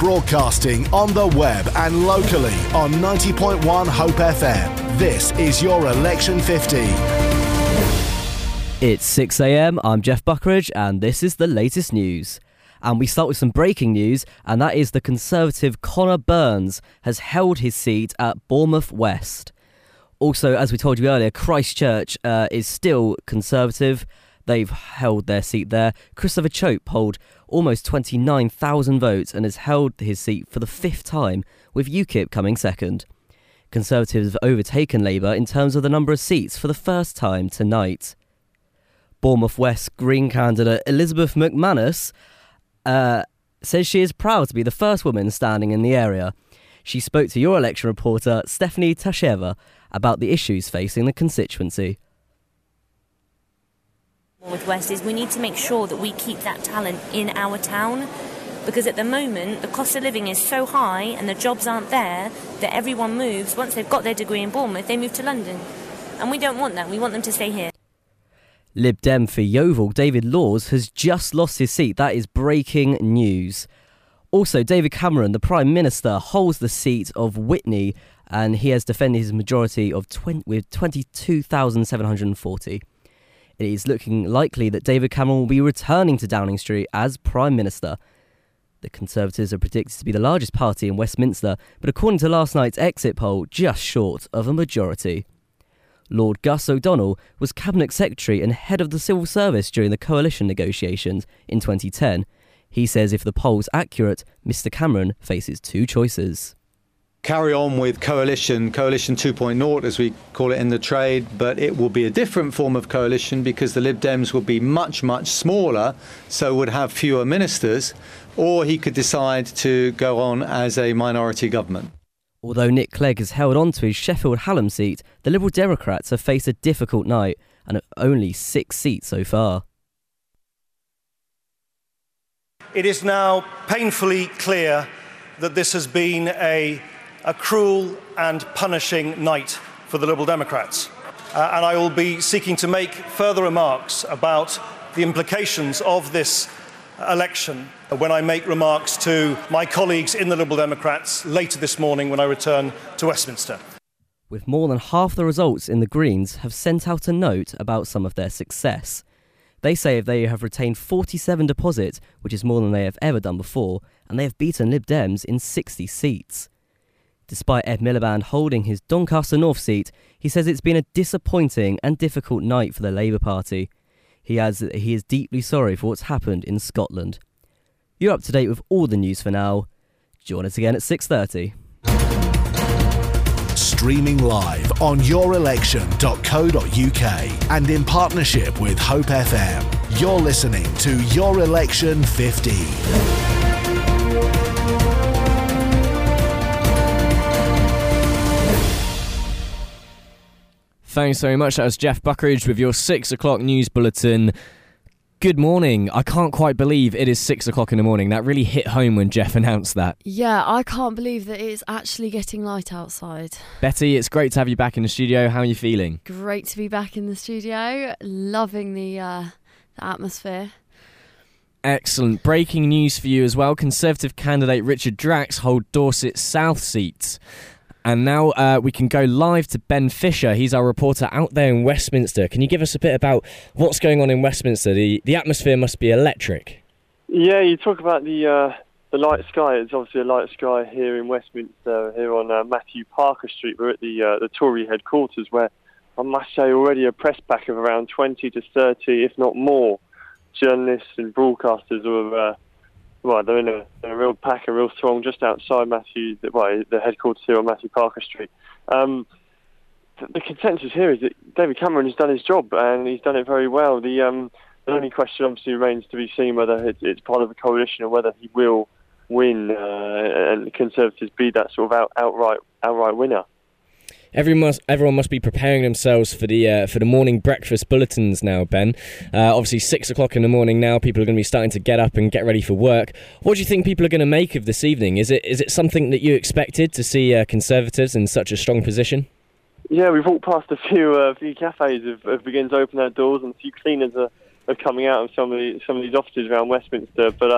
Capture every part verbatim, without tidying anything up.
Broadcasting on the web and locally on ninety point one Hope F M. This is your Election fifty. It's six a.m, I'm Jeff Buckridge and this is the latest news. And we start with some breaking news, and that is the Conservative Conor Burns has held his seat at Bournemouth West. Also, as we told you earlier, Christchurch uh, is still Conservative. They've held their seat there. Christopher Chope polled almost twenty-nine thousand votes and has held his seat for the fifth time, with UKIP coming second. Conservatives have overtaken Labour in terms of the number of seats for the first time tonight. Bournemouth West Green candidate Elizabeth McManus uh, says she is proud to be the first woman standing in the area. She spoke to your election reporter Stephanie Tasheva about the issues facing the constituency. With West is we need to make sure that we keep that talent in our town, because at the moment the cost of living is so high and the jobs aren't there that everyone moves. Once they've got their degree in Bournemouth, they move to London, and we don't want that. We want them to stay here. Lib Dem for Yeovil David Laws has just lost his seat. That is breaking news. Also, David Cameron, the Prime Minister, holds the seat of Witney, and he has defended his majority of twenty, with twenty-two thousand seven hundred forty. It is looking likely that David Cameron will be returning to Downing Street as Prime Minister. The Conservatives are predicted to be the largest party in Westminster, but according to last night's exit poll, just short of a majority. Lord Gus O'Donnell was Cabinet Secretary and head of the Civil Service during the coalition negotiations in twenty ten. He says if the poll's accurate, Mr Cameron faces two choices. Carry on with coalition, coalition two point oh as we call it in the trade, but it will be a different form of coalition because the Lib Dems will be much, much smaller, so would have fewer ministers, or he could decide to go on as a minority government. Although Nick Clegg has held on to his Sheffield Hallam seat, the Liberal Democrats have faced a difficult night and have only six seats so far. It is now painfully clear that this has been a, a cruel and punishing night for the Liberal Democrats. Uh, and I will be seeking to make further remarks about the implications of this election when I make remarks to my colleagues in the Liberal Democrats later this morning when I return to Westminster. With more than half the results in the Greens have sent out a note about some of their success. They say they have retained forty-seven deposits, which is more than they have ever done before, and they have beaten Lib Dems in sixty seats. Despite Ed Miliband holding his Doncaster North seat, he says it's been a disappointing and difficult night for the Labour Party. He adds that he is deeply sorry for what's happened in Scotland. You're up to date with all the news for now. Join us again at six thirty. Streaming live on your election dot co dot uk and in partnership with Hope F M. You're listening to Your Election fifty. Thanks very much. That was Jeff Buckridge with your six o'clock news bulletin. Good morning. I can't quite believe it is six o'clock in the morning. That really hit home when Jeff announced that. Yeah, I can't believe that it's actually getting light outside. Betty, it's great to have you back in the studio. How are you feeling? Great to be back in the studio. Loving the, uh, the atmosphere. Excellent. Breaking news for you as well. Conservative candidate Richard Drax holds Dorset South seat. And now uh, we can go live to Ben Fisher. He's our reporter out there in Westminster. Can you give us a bit about what's going on in Westminster? The the atmosphere must be electric. Yeah, you talk about the uh, the light sky. It's obviously a light sky here in Westminster, here on uh, Matthew Parker Street. We're at the uh, the Tory headquarters, where I must say already a press pack of around twenty to thirty, if not more, journalists and broadcasters who are... Uh, Well, they're in a, a real pack, a real throng just outside Matthew, well, the headquarters here on Matthew Parker Street. Um, the, the consensus here is that David Cameron has done his job, and he's done it very well. The, um, the only question obviously remains to be seen whether it, it's part of a coalition or whether he will win, uh, and the Conservatives be that sort of out, outright outright winner. Everyone must, everyone must be preparing themselves for the uh, for the morning breakfast bulletins now, Ben. Uh, obviously, six o'clock in the morning now, people are going to be starting to get up and get ready for work. What do you think people are going to make of this evening? Is it is it something that you expected to see uh, Conservatives in such a strong position? Yeah, we've walked past a few uh, few cafes have, have begun to open their doors, and a few cleaners are, are coming out of some of the, some of these offices around Westminster. But uh,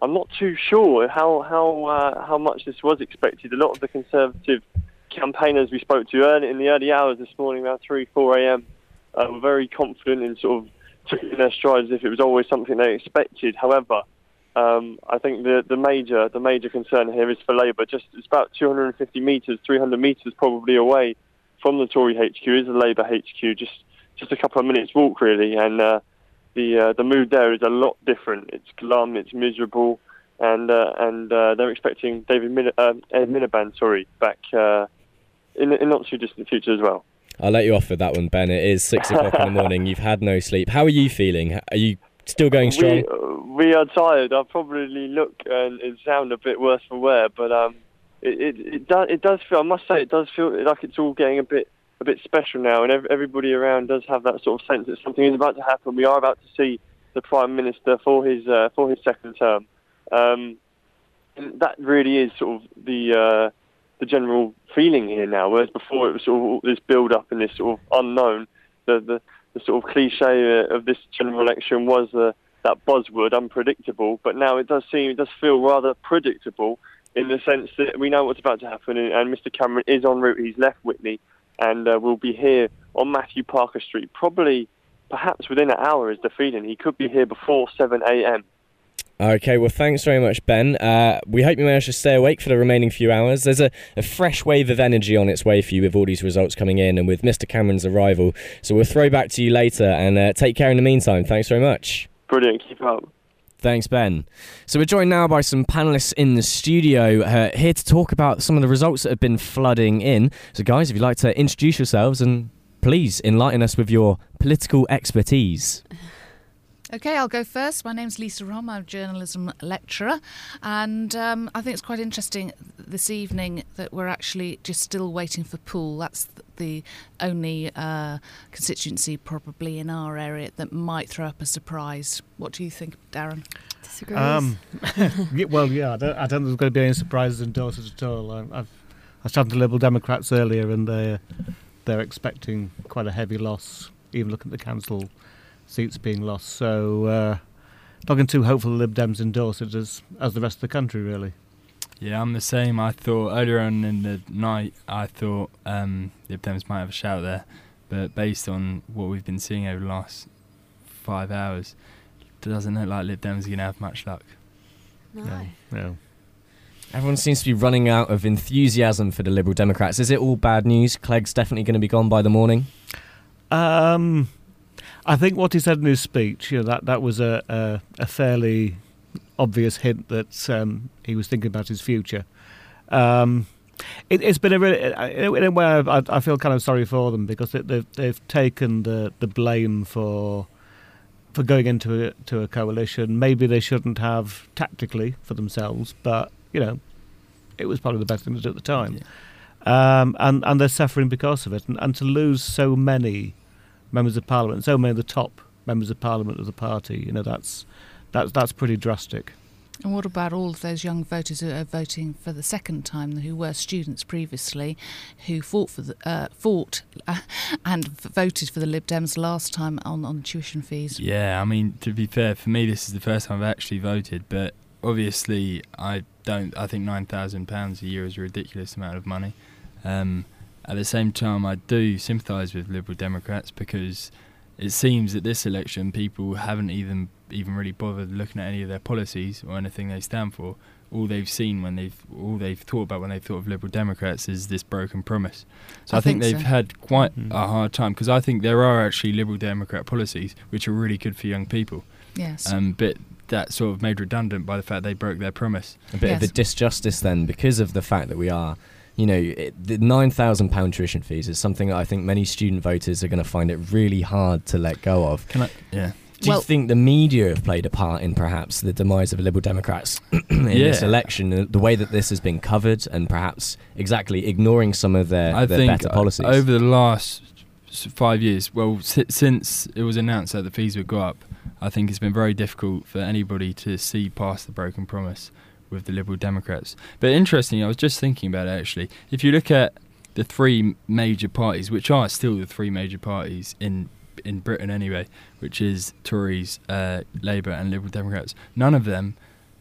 I'm not too sure how how uh, how much this was expected. A lot of the Conservative campaigners we spoke to early in the early hours this morning, around three, four a.m., uh, were very confident and sort of took it in their stride as if it was always something they expected. However, um, I think the the major the major concern here is for Labour. Just it's about two hundred fifty metres, three hundred metres probably away from the Tory H Q is the Labour H Q. Just just a couple of minutes walk really, and uh, the uh, the mood there is a lot different. It's glum, it's miserable, and uh, and uh, they're expecting David Min- uh, Ed Miliband, sorry, back. Uh, In, in not too distant future as well. I'll let you off with that one, Ben. It is six o'clock in the morning. You've had no sleep. How are you feeling? Are you still going strong? We, uh, we are tired. I probably look and it sound a bit worse for wear, but um, it, it it does it does feel. I must say, it does feel like it's all getting a bit a bit special now, and ev- everybody around does have that sort of sense that something is about to happen. We are about to see the Prime Minister for his uh, for his second term. Um, and that really is sort of the. Uh, the general feeling here now, whereas before it was sort of this build-up and this sort of unknown. The the, the sort of cliche of this general election was uh, that buzzword, unpredictable, but now it does seem, it does feel rather predictable in the sense that we know what's about to happen, and, and Mister Cameron is en route. He's left Witney and uh, will be here on Matthew Parker Street, probably, perhaps within an hour is the feeling. He could be here before seven a.m. Okay, well, thanks very much, Ben. Uh, we hope you manage to stay awake for the remaining few hours. There's a, a fresh wave of energy on its way for you with all these results coming in and with Mister Cameron's arrival. So we'll throw back to you later, and uh, take care in the meantime. Thanks very much. Brilliant. Keep up. Thanks, Ben. So we're joined now by some panellists in the studio uh, here to talk about some of the results that have been flooding in. So, guys, if you'd like to introduce yourselves and please enlighten us with your political expertise. Okay, I'll go first. My name's Lisa Rom. I'm a journalism lecturer, and um, I think it's quite interesting this evening that we're actually just still waiting for Poole. That's the only uh, constituency probably in our area that might throw up a surprise. What do you think, Darren? Disagrees. Um, well, yeah, I don't, I don't think there's going to be any surprises in Dorset at all. I, I've, I was chatting to Liberal Democrats earlier, and they're, they're expecting quite a heavy loss, even looking at the council seats being lost, so uh, not getting too hopeful Lib Dems in Dorset as, as the rest of the country, really. Yeah, I'm the same. I thought earlier on in the night, I thought um, Lib Dems might have a shout there, but based on what we've been seeing over the last five hours, it doesn't look like Lib Dems are going to have much luck. No. No, no. Everyone seems to be running out of enthusiasm for the Liberal Democrats. Is it all bad news? Clegg's definitely going to be gone by the morning? Um... I think what he said in his speech, you know, that, that was a, a, a fairly obvious hint that um, he was thinking about his future. Um, it, it's been a really, in a way, I, I feel kind of sorry for them because they, they've they've taken the, the blame for for going into a, to a coalition. Maybe they shouldn't have tactically for themselves, but you know, it was probably the best thing to do at the time. Yeah. Um, and and they're suffering because of it, and, and to lose so many members of Parliament, so many of the top members of Parliament of the party, you know, that's that's that's pretty drastic. And what about all of those young voters who are voting for the second time, who were students previously, who fought for the, uh, fought uh, and voted for the Lib Dems last time on, on tuition fees? Yeah, I mean, to be fair, for me, this is the first time I've actually voted, but obviously, I don't. I think nine thousand pounds a year is a ridiculous amount of money. Um, At the same time, I do sympathise with Liberal Democrats because it seems that this election people haven't even even really bothered looking at any of their policies or anything they stand for. All they've seen when they've all they've thought about when they've thought of Liberal Democrats is this broken promise. So I, I think, think they've so. had quite mm-hmm. a hard time because I think there are actually Liberal Democrat policies which are really good for young people. Yes. Um, but that's sort of made redundant by the fact they broke their promise. A bit yes. of a disjustice then because of the fact that we are. You know, it, the nine thousand pounds tuition fees is something that I think many student voters are going to find it really hard to let go of. Can I? Yeah. Do well, you think the media have played a part in perhaps the demise of Liberal Democrats in yeah. this election, the way that this has been covered and perhaps exactly ignoring some of their, I their think better policies? Over the last five years, well, si- since it was announced that the fees would go up, I think it's been very difficult for anybody to see past the broken promise with the Liberal Democrats. But interesting, I was just thinking about it actually. If you look at the three major parties, which are still the three major parties in in Britain anyway, which is Tories, uh, Labour and Liberal Democrats, none of them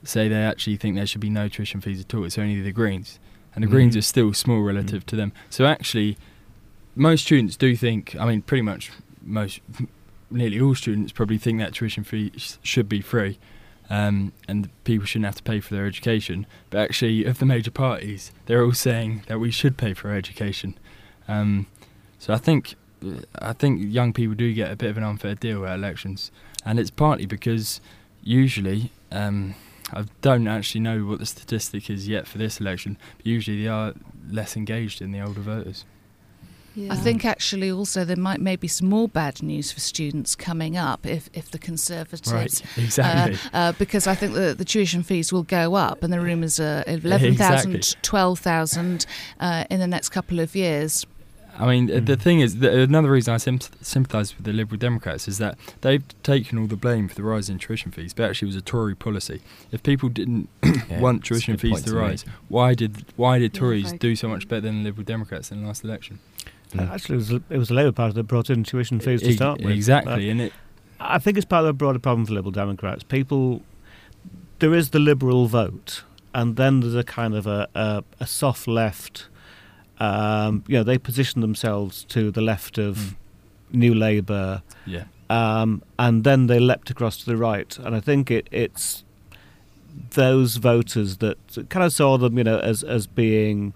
say they actually think there should be no tuition fees at all. It's only the Greens, and the mm. Greens are still small relative mm. to them. So actually, most students do think. I mean, pretty much most, nearly all students probably think that tuition fee sh- should be free. Um, and people shouldn't have to pay for their education. But actually, of the major parties, they're all saying that we should pay for our education. Um, so I think I think young people do get a bit of an unfair deal at elections. And it's partly because usually, um, I don't actually know what the statistic is yet for this election, but usually they are less engaged in the older voters. Yeah. I think actually also there might maybe some more bad news for students coming up if, if the Conservatives... Right, exactly. Uh, uh, because I think the, the tuition fees will go up and the rumours are eleven thousand, exactly. twelve thousand uh, in the next couple of years. I mean, mm. the thing is, the, another reason I sympathise with the Liberal Democrats is that they've taken all the blame for the rise in tuition fees, but actually it was a Tory policy. If people didn't yeah, want tuition fees to rise, to why did why did Tories yeah, do so much better than the Liberal Democrats in the last election? Uh, actually, it was, it was the Labour Party that brought in tuition fees to e- start with. Exactly, uh, and it. I think it's part of a broader problem for Liberal Democrats. People, there is the Liberal vote, and then there's a kind of a, a, a soft left. Um, you know, they position themselves to the left of mm. New Labour, yeah, um, and then they leapt across to the right. And I think it, it's those voters that kind of saw them, you know, as as being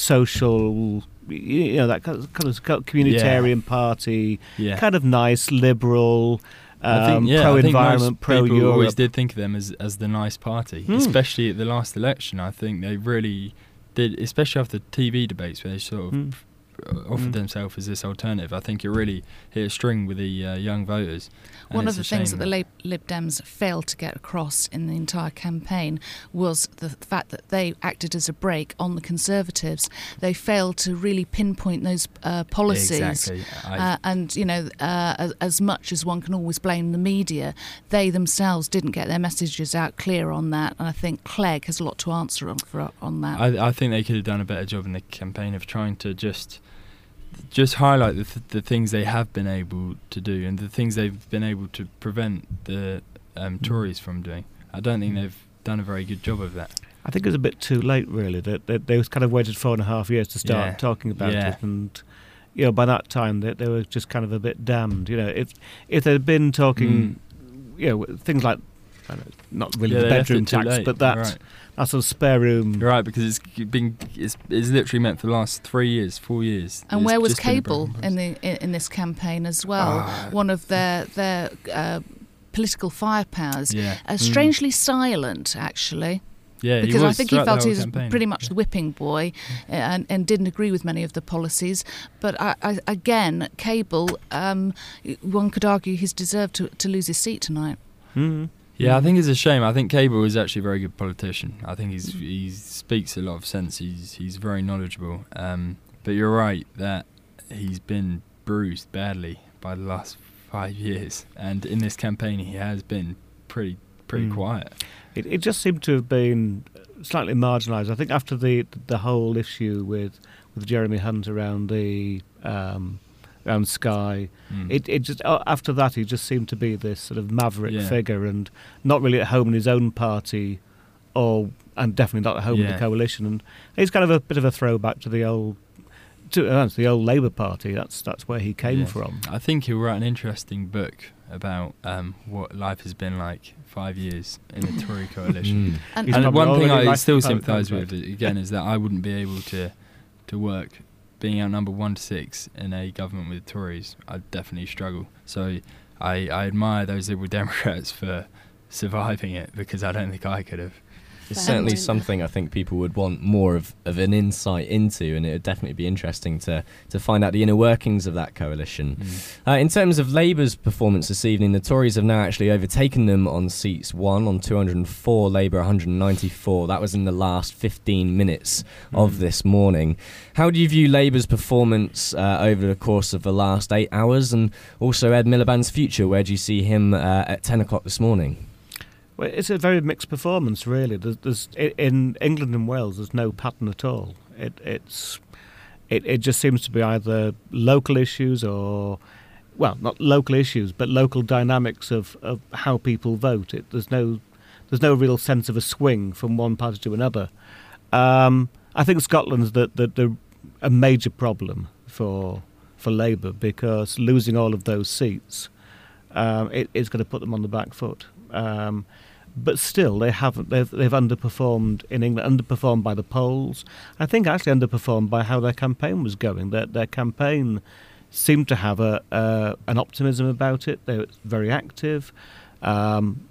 social. You know, that kind of, kind of communitarian yeah. party, yeah. kind of nice, liberal, um, I think, yeah, pro-environment, pro-Europe. People always did think of them as, as the nice party, hmm. especially at the last election. I think they really did, especially after T V debates where they sort of hmm. offered hmm. themselves as this alternative. I think it really hit a string with the uh, young voters. One of the things that the Lib, Lib Dems failed to get across in the entire campaign was the fact that they acted as a brake on the Conservatives. They failed to really pinpoint those uh, policies. Exactly. Uh, and, you know, uh, as, as much as one can always blame the media, they themselves didn't get their messages out clear on that. And I think Clegg has a lot to answer on, for, on that. I, I think they could have done a better job in the campaign of trying to just... just highlight the, th- the things they have been able to do and the things they've been able to prevent the um, Tories from doing. I don't think they've done a very good job of that. I think it was a bit too late, really. They, they, they was kind of waited four and a half years to start yeah. talking about yeah. it, and you know, by that time they, they were just kind of a bit damned. You know, if if they'd been talking, mm. you know, things like I don't know, not really yeah, the bedroom tax, late. but that. Right. That sort of spare room. You're right, because it's been it's, it's literally meant for the last three years, four years. And it's where was Cable in the in, in this campaign as well? Uh, One of their their uh, political firepowers. Yeah. Uh, strangely mm. silent, actually. Yeah, because he I think he felt he was campaign. pretty much the whipping boy, uh, and, and didn't agree with many of the policies. But I, I, again, Cable, um, one could argue he's deserved to to lose his seat tonight. Mm-hmm. Yeah, I think it's a shame. I think Cable is actually a very good politician. I think he's he speaks a lot of sense. He's he's very knowledgeable. Um, but you're right that he's been bruised badly by the last five years, and in this campaign he has been pretty pretty mm. quiet. It it just seemed to have been slightly marginalised. I think after the the whole issue with with Jeremy Hunt around the. Um, around Sky, mm. it it just after that he just seemed to be this sort of maverick yeah. figure and not really at home in his own party, or and definitely not at home yeah. in the coalition. And he's kind of a bit of a throwback to the old to, uh, to the old Labour Party. That's that's where he came yeah. from. I think he'll write an interesting book about um, what life has been like five years in the Tory coalition. Mm. And, and one thing I still sympathise with again is that I wouldn't be able to to work. Being outnumbered one to six in a government with Tories, I'd definitely struggle. So I, I admire those Liberal Democrats for surviving it, because I don't think I could have. It's certainly something I think people would want more of, of an insight into, and it would definitely be interesting to, to find out the inner workings of that coalition. Mm. Uh, in terms of Labour's performance this evening, the Tories have now actually overtaken them on seats one, on two hundred four, Labour one hundred ninety-four. That was in the last fifteen minutes mm. of this morning. How do you view Labour's performance uh, over the course of the last eight hours, and also Ed Miliband's future? Where do you see him uh, at ten o'clock this morning? Well, it's a very mixed performance, really. There's, there's in England and Wales, there's no pattern at all. It, it's, it, it just seems to be either local issues or, well, not local issues, but local dynamics of, of how people vote. It, there's no, there's there's no real sense of a swing from one party to another. Um, I think Scotland's the, the, the, a major problem for for Labour, because losing all of those seats um, it, it's going to put them on the back foot. Um, but still, they haven't. They've, they've underperformed in England, underperformed by the polls. I think actually underperformed by how their campaign was going. Their, their campaign seemed to have a uh, an optimism about it. They were very active. Um,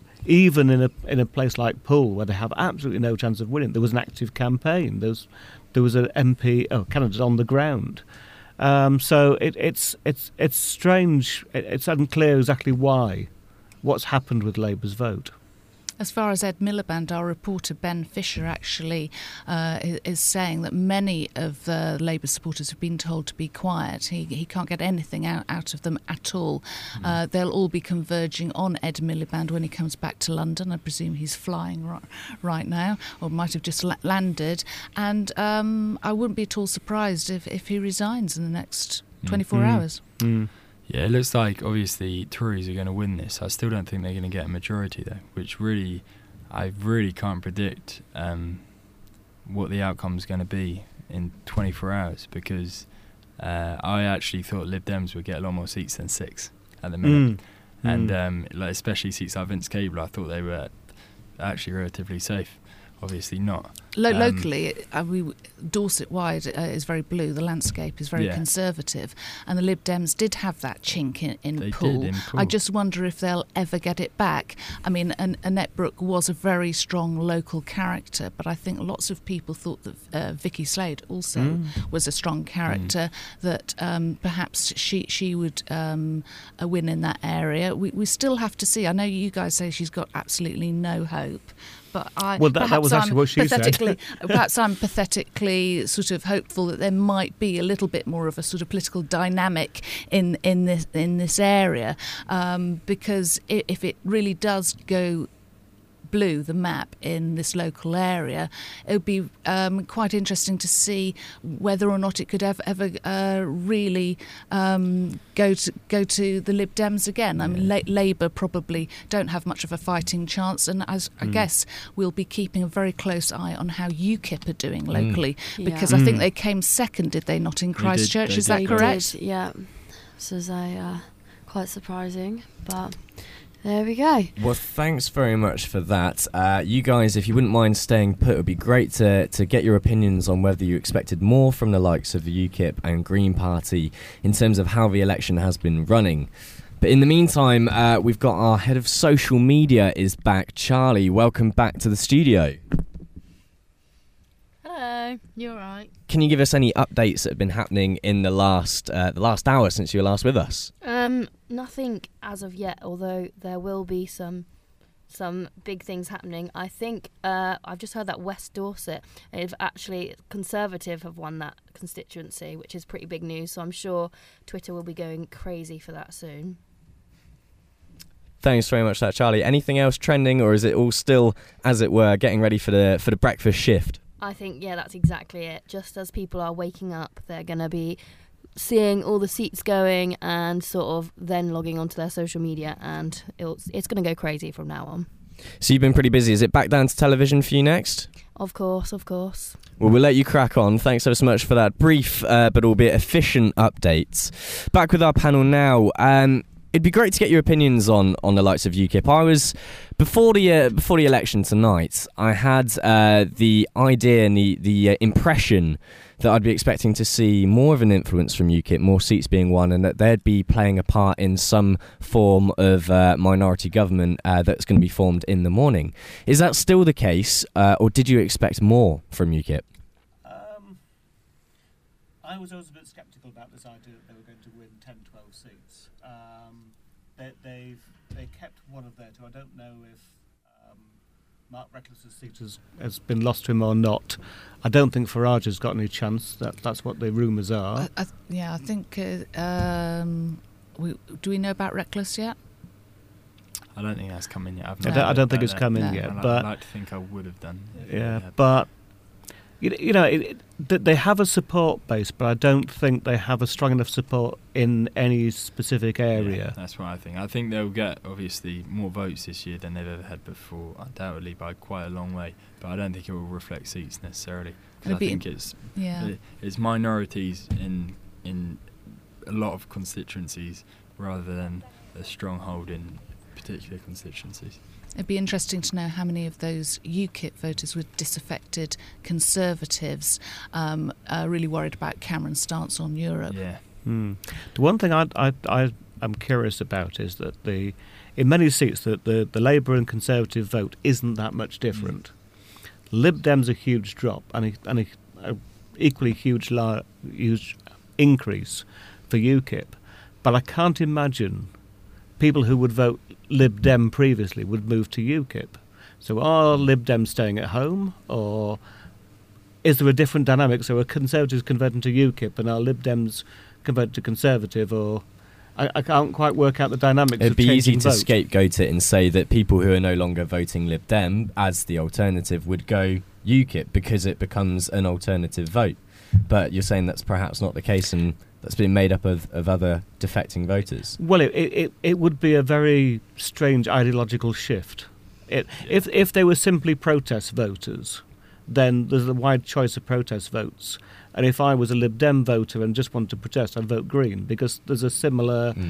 even in a in a place like Poole, where they have absolutely no chance of winning, there was an active campaign. There was there was an M P, oh, candidate on the ground. Um, so it, it's it's it's strange. It, it's unclear exactly why. What's happened with Labour's vote? As far as Ed Miliband, our reporter Ben Fisher actually uh, is saying that many of the Labour supporters have been told to be quiet. He he can't get anything out, out of them at all. Mm. Uh, they'll all be converging on Ed Miliband when he comes back to London. I presume he's flying right, right now, or might have just la- landed. And um, I wouldn't be at all surprised if, if he resigns in the next twenty-four mm. hours. Mm. Yeah, it looks like obviously Tories are going to win this. I still don't think they're going to get a majority though, which really, I really can't predict um, what the outcome is going to be in twenty-four hours, because uh, I actually thought Lib Dems would get a lot more seats than six at the minute, mm. and mm. um, like especially seats like Vince Cable, I thought they were actually relatively safe. Obviously not. Lo- um, locally, uh, we Dorset-wide uh, is very blue. The landscape is very yeah. conservative, and the Lib Dems did have that chink in, in they Poole. Did in Poole. I just wonder if they'll ever get it back. I mean, An- Annette Brooke was a very strong local character, but I think lots of people thought that uh, Vicky Slade also mm. was a strong character. Mm. That um, perhaps she she would um, uh, win in that area. We we still have to see. I know you guys say she's got absolutely no hope. But I, well, that, that was actually I'm what she pathetically, said. perhaps I'm pathetically sort of hopeful that there might be a little bit more of a sort of political dynamic in, in this in this area, um, because if it really does go blue, the map in this local area, it would be um, quite interesting to see whether or not it could ever, ever uh, really um, go to go to the Lib Dems again. I mean, La- Labour probably don't have much of a fighting chance, and as I mm. guess we'll be keeping a very close eye on how UKIP are doing locally, mm. because yeah. I think they came second, did they not, in Christchurch? Did, Is that did. correct? Did, yeah. So is a, uh, quite surprising, but there we go. Well, thanks very much for that. Uh, you guys, if you wouldn't mind staying put, it would be great to, to get your opinions on whether you expected more from the likes of the UKIP and Green Party in terms of how the election has been running. But in the meantime, uh, we've got our head of social media is back. Charlie, welcome back to the studio. Hello, you all right? Can you give us any updates that have been happening in the last uh, the last hour since you were last with us? Um, nothing as of yet, although there will be some some big things happening. I think uh, I've just heard that West Dorset, have actually Conservative have won that constituency, which is pretty big news. So I'm sure Twitter will be going crazy for that soon. Thanks very much for that, Charlie. Anything else trending, or is it all still, as it were, getting ready for the for the breakfast shift? I think, yeah, that's exactly it. Just as people are waking up, they're going to be seeing all the seats going and sort of then logging onto their social media, and it's, it's going to go crazy from now on. So you've been pretty busy. Is it back down to television for you next? Of course, of course. Well, we'll let you crack on. Thanks ever so much for that brief uh, but albeit efficient updates. Back with our panel now. Um, it'd be great to get your opinions on, on the likes of UKIP. I was... Before the uh, before the election tonight, I had uh, the idea and the, the uh, impression that I'd be expecting to see more of an influence from UKIP, more seats being won, and that they'd be playing a part in some form of uh, minority government uh, that's going to be formed in the morning. Is that still the case, uh, or did you expect more from UKIP? Um, I was always a bit sceptical about this idea that they were going to win ten, twelve seats. Um, they, they've They kept one of their two. I don't know if um, Mark Reckless's seat has, has been lost to him or not. I don't think Farage has got any chance. That that's what the rumours are. I, I, yeah, I think. Uh, um, we, do we know about Reckless yet? I don't think that's come in yet. I've I, don't, I don't think it's come in no. yet. I'd but like to think I would have done. Yeah, but You, you know, it, it, they have a support base, but I don't think they have a strong enough support in any specific area. Yeah, that's what I think. I think they'll get, obviously, more votes this year than they've ever had before, undoubtedly by quite a long way. But I don't think it will reflect seats necessarily. Because I think it's yeah. it, it's minorities in in a lot of constituencies rather than a stronghold in particular constituencies. It'd be interesting to know how many of those UKIP voters were disaffected Conservatives, um, are really worried about Cameron's stance on Europe. Yeah. Hmm. The one thing I, I, I am curious about is that the in many seats that the, the Labour and Conservative vote isn't that much different. Mm. Lib Dem's a huge drop and a, and a, a equally huge, la- huge increase for UKIP, but I can't imagine people who would vote Lib Dem previously would move to UKIP. So are Lib Dems staying at home, or is there a different dynamic? So are Conservatives converting to UKIP and are Lib Dems converting to Conservative, or I, I can't quite work out the dynamics. It'd of be easy to vote. scapegoat it and say that people who are no longer voting Lib Dem as the alternative would go UKIP because it becomes an alternative vote. But you're saying that's perhaps not the case, and that's been made up of, of other defecting voters. Well, it, it it would be a very strange ideological shift. It, yeah. If if they were simply protest voters, then there's a wide choice of protest votes. And if I was a Lib Dem voter and just wanted to protest, I'd vote Green, because there's a similar... Mm.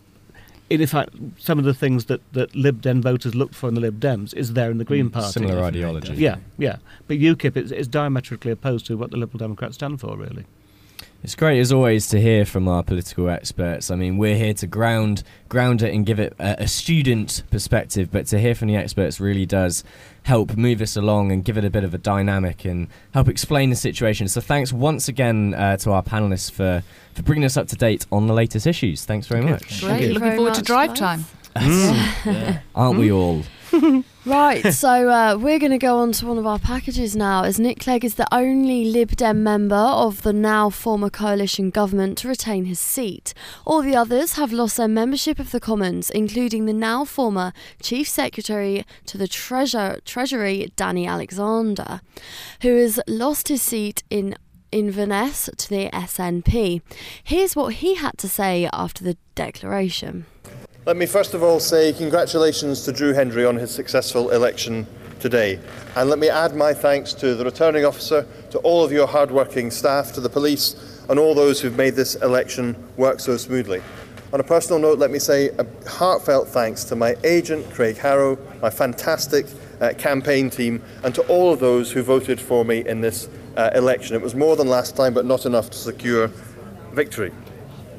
In fact, some of the things that, that Lib Dem voters looked for in the Lib Dems is there in the Green mm, Party. Similar ideology. Yeah, yeah. But UKIP is, is diametrically opposed to what the Liberal Democrats stand for, really. It's great, as always, to hear from our political experts. I mean, we're here to ground ground it and give it a, a student perspective, but to hear from the experts really does help move us along and give it a bit of a dynamic and help explain the situation. So thanks once again uh, to our panellists for, for bringing us up to date on the latest issues. Thanks very okay. much. Great, looking forward to drive time. Mm. Yeah. Aren't we all? Right, so uh, we're going to go on to one of our packages now, as Nick Clegg is the only Lib Dem member of the now former coalition government to retain his seat. All the others have lost their membership of the Commons, including the now former Chief Secretary to the Treasure- Treasury, Danny Alexander, who has lost his seat in Inverness to the S N P. Here's what he had to say after the declaration. Let me first of all say congratulations to Drew Hendry on his successful election today. And let me add my thanks to the returning officer, to all of your hard-working staff, to the police, and all those who've made this election work so smoothly. On a personal note, let me say a heartfelt thanks to my agent, Craig Harrow, my fantastic uh, campaign team, and to all of those who voted for me in this uh, election. It was more than last time, but not enough to secure victory.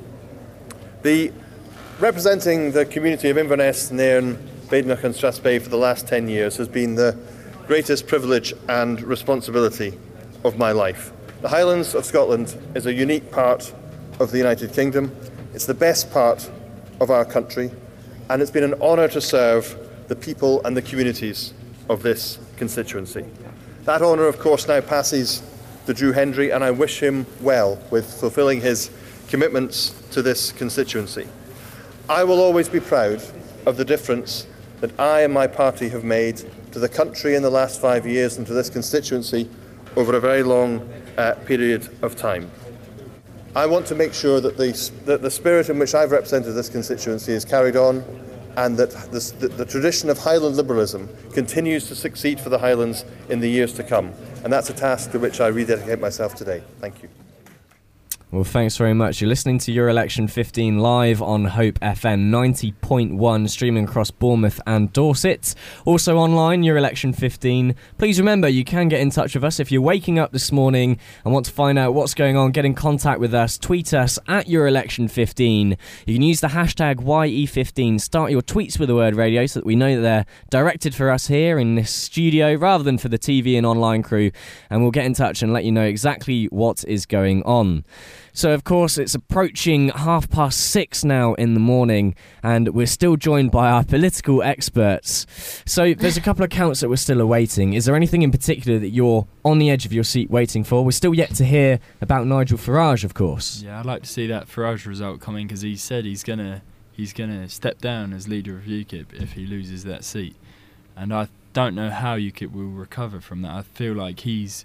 The Representing the community of Inverness, Nairn, Badenoch and Strathspey for the last ten years has been the greatest privilege and responsibility of my life. The Highlands of Scotland is a unique part of the United Kingdom. It's the best part of our country, and it's been an honour to serve the people and the communities of this constituency. That honour, of course, now passes to Drew Hendry, and I wish him well with fulfilling his commitments to this constituency. I will always be proud of the difference that I and my party have made to the country in the last five years and to this constituency over a very long uh, period of time. I want to make sure that the, that the spirit in which I've represented this constituency is carried on, and that this, the, the tradition of Highland liberalism continues to succeed for the Highlands in the years to come. And that's a task to which I rededicate myself today. Thank you. Well, thanks very much. You're listening to Your Election fifteen live on Hope F M ninety point one, streaming across Bournemouth and Dorset. Also online, Your Election fifteen. Please remember, you can get in touch with us if you're waking up this morning and want to find out what's going on. Get in contact with us. Tweet us at Your Election fifteen. You can use the hashtag Y E fifteen. Start your tweets with the word radio so that we know that they're directed for us here in this studio rather than for the T V and online crew. And we'll get in touch and let you know exactly what is going on. So, of course, it's approaching half past six now in the morning, and we're still joined by our political experts. So there's a couple of counts that we're still awaiting. Is there anything in particular that you're on the edge of your seat waiting for? We're still yet to hear about Nigel Farage, of course. Yeah, I'd like to see that Farage result coming, because he said he's gonna he's gonna step down as leader of UKIP if he loses that seat, and I don't know how UKIP will recover from that. I feel like he's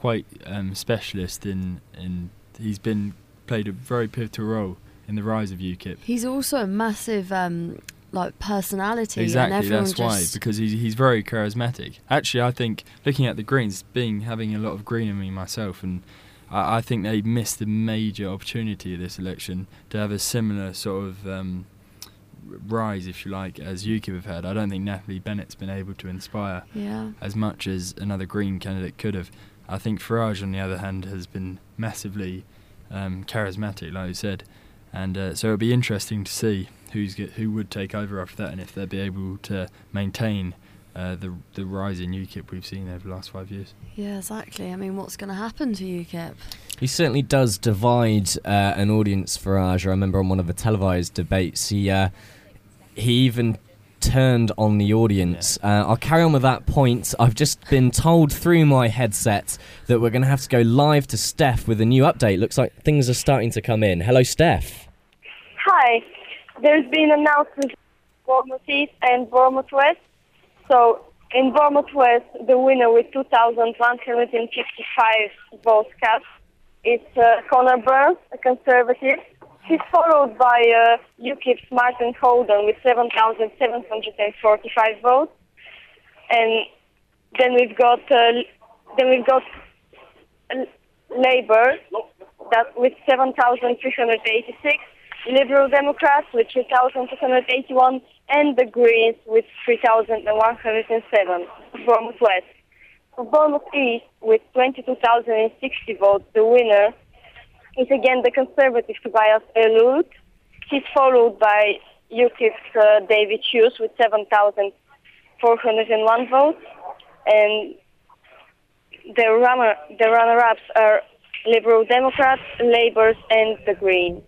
quite um, specialist in in he's been played a very pivotal role in the rise of UKIP. He's also a massive um, like personality. Exactly, and everyone that's just why, because he's he's very charismatic. Actually, I think looking at the Greens, being having a lot of Green in me myself, and I, I think they missed a major opportunity of this election to have a similar sort of um, rise, if you like, as UKIP have had. I don't think Natalie Bennett's been able to inspire yeah. as much as another Green candidate could have. I think Farage, on the other hand, has been massively um, charismatic, like you said, and uh, so it'll be interesting to see who's get, who would take over after that, and if they'll be able to maintain uh, the the rise in UKIP we've seen over the last five years. Yeah, exactly. I mean, what's going to happen to UKIP? He certainly does divide uh, an audience, Farage. I remember on one of the televised debates, he uh, he even turned on the audience. Uh, I'll carry on with that point. I've just been told through my headset that we're going to have to go live to Steph with a new update. Looks like things are starting to come in. Hello, Steph. Hi. There's been announcements for Bournemouth East and Bournemouth West. So in Bournemouth West, the winner with two thousand one hundred fifty-five votes cast is uh, Conor Burns, a Conservative. He's followed by uh, UKIP's Martin Holden with seven thousand seven hundred forty-five votes, and then we've got uh, then we've got uh, Labour that with seven thousand three hundred eighty-six, Liberal Democrats with three thousand two hundred eighty-one, and the Greens with three thousand one hundred seven. Bournemouth West. For Bournemouth East with twenty-two thousand sixty votes, the winner is again the Conservative Tobias Ellwood. He's followed by UKIP's uh, David Hughes with seven thousand four hundred one votes, and the runner the runner-ups are Liberal Democrats, Labour, and the Greens.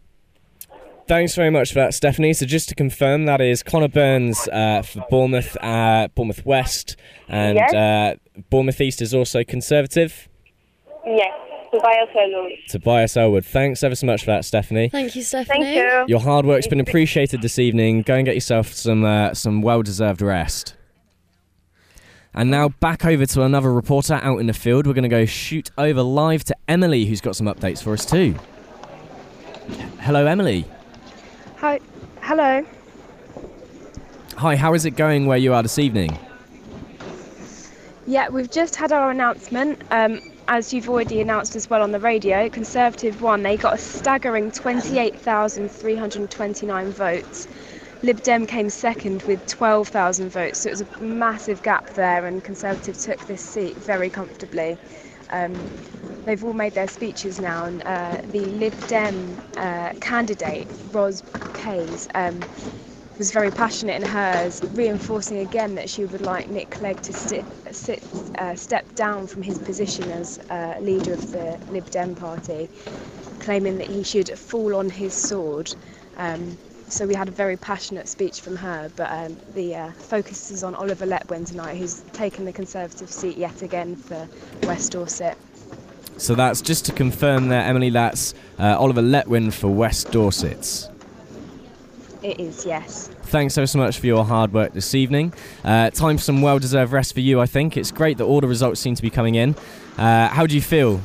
Thanks very much for that, Stephanie. So just to confirm, that is Conor Burns uh, for Bournemouth, uh, Bournemouth West, and yes. uh, Bournemouth East is also Conservative. Yes, Tobias Ellwood. Tobias Ellwood. Thanks ever so much for that, Stephanie. Thank you, Stephanie. Thank you. Your hard work's been appreciated this evening. Go and get yourself some uh, some well-deserved rest. And now back over to another reporter out in the field. We're going to go shoot over live to Emily, who's got some updates for us too. Hello, Emily. Hi. Hello. Hi, how is it going where you are this evening? Yeah, we've just had our announcement. Um, as you've already announced as well on the radio, Conservative won. They got a staggering twenty-eight thousand three hundred twenty-nine votes. Lib Dem came second with twelve thousand votes, so it was a massive gap there, and Conservative took this seat very comfortably. Um, they've all made their speeches now, and uh, the Lib Dem uh, candidate, Ros Kays, um, was very passionate in hers, reinforcing again that she would like Nick Clegg to sit, sit, uh, step down from his position as uh, leader of the Lib Dem party, claiming that he should fall on his sword. Um, so we had a very passionate speech from her, but um, the uh, focus is on Oliver Letwin tonight, who's taken the Conservative seat yet again for West Dorset. So that's just to confirm there, Emily, that's uh, Oliver Letwin for West Dorset. It is, yes. Thanks ever so much for your hard work this evening. Uh, time for some well-deserved rest for you, I think. It's great that all the results seem to be coming in. Uh, how do you feel?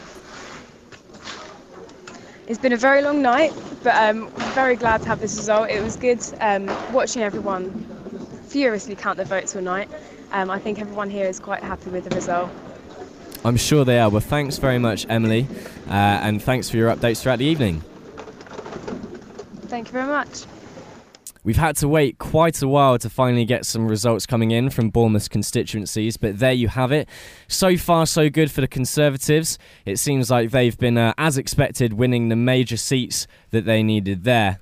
It's been a very long night, but I'm um, very glad to have this result. It was good um, watching everyone furiously count their votes all night. Um, I think everyone here is quite happy with the result. I'm sure they are. Well, thanks very much, Emily, uh, and thanks for your updates throughout the evening. Thank you very much. We've had to wait quite a while to finally get some results coming in from Bournemouth's constituencies, but there you have it. So far, so good for the Conservatives. It seems like they've been, uh, as expected, winning the major seats that they needed there.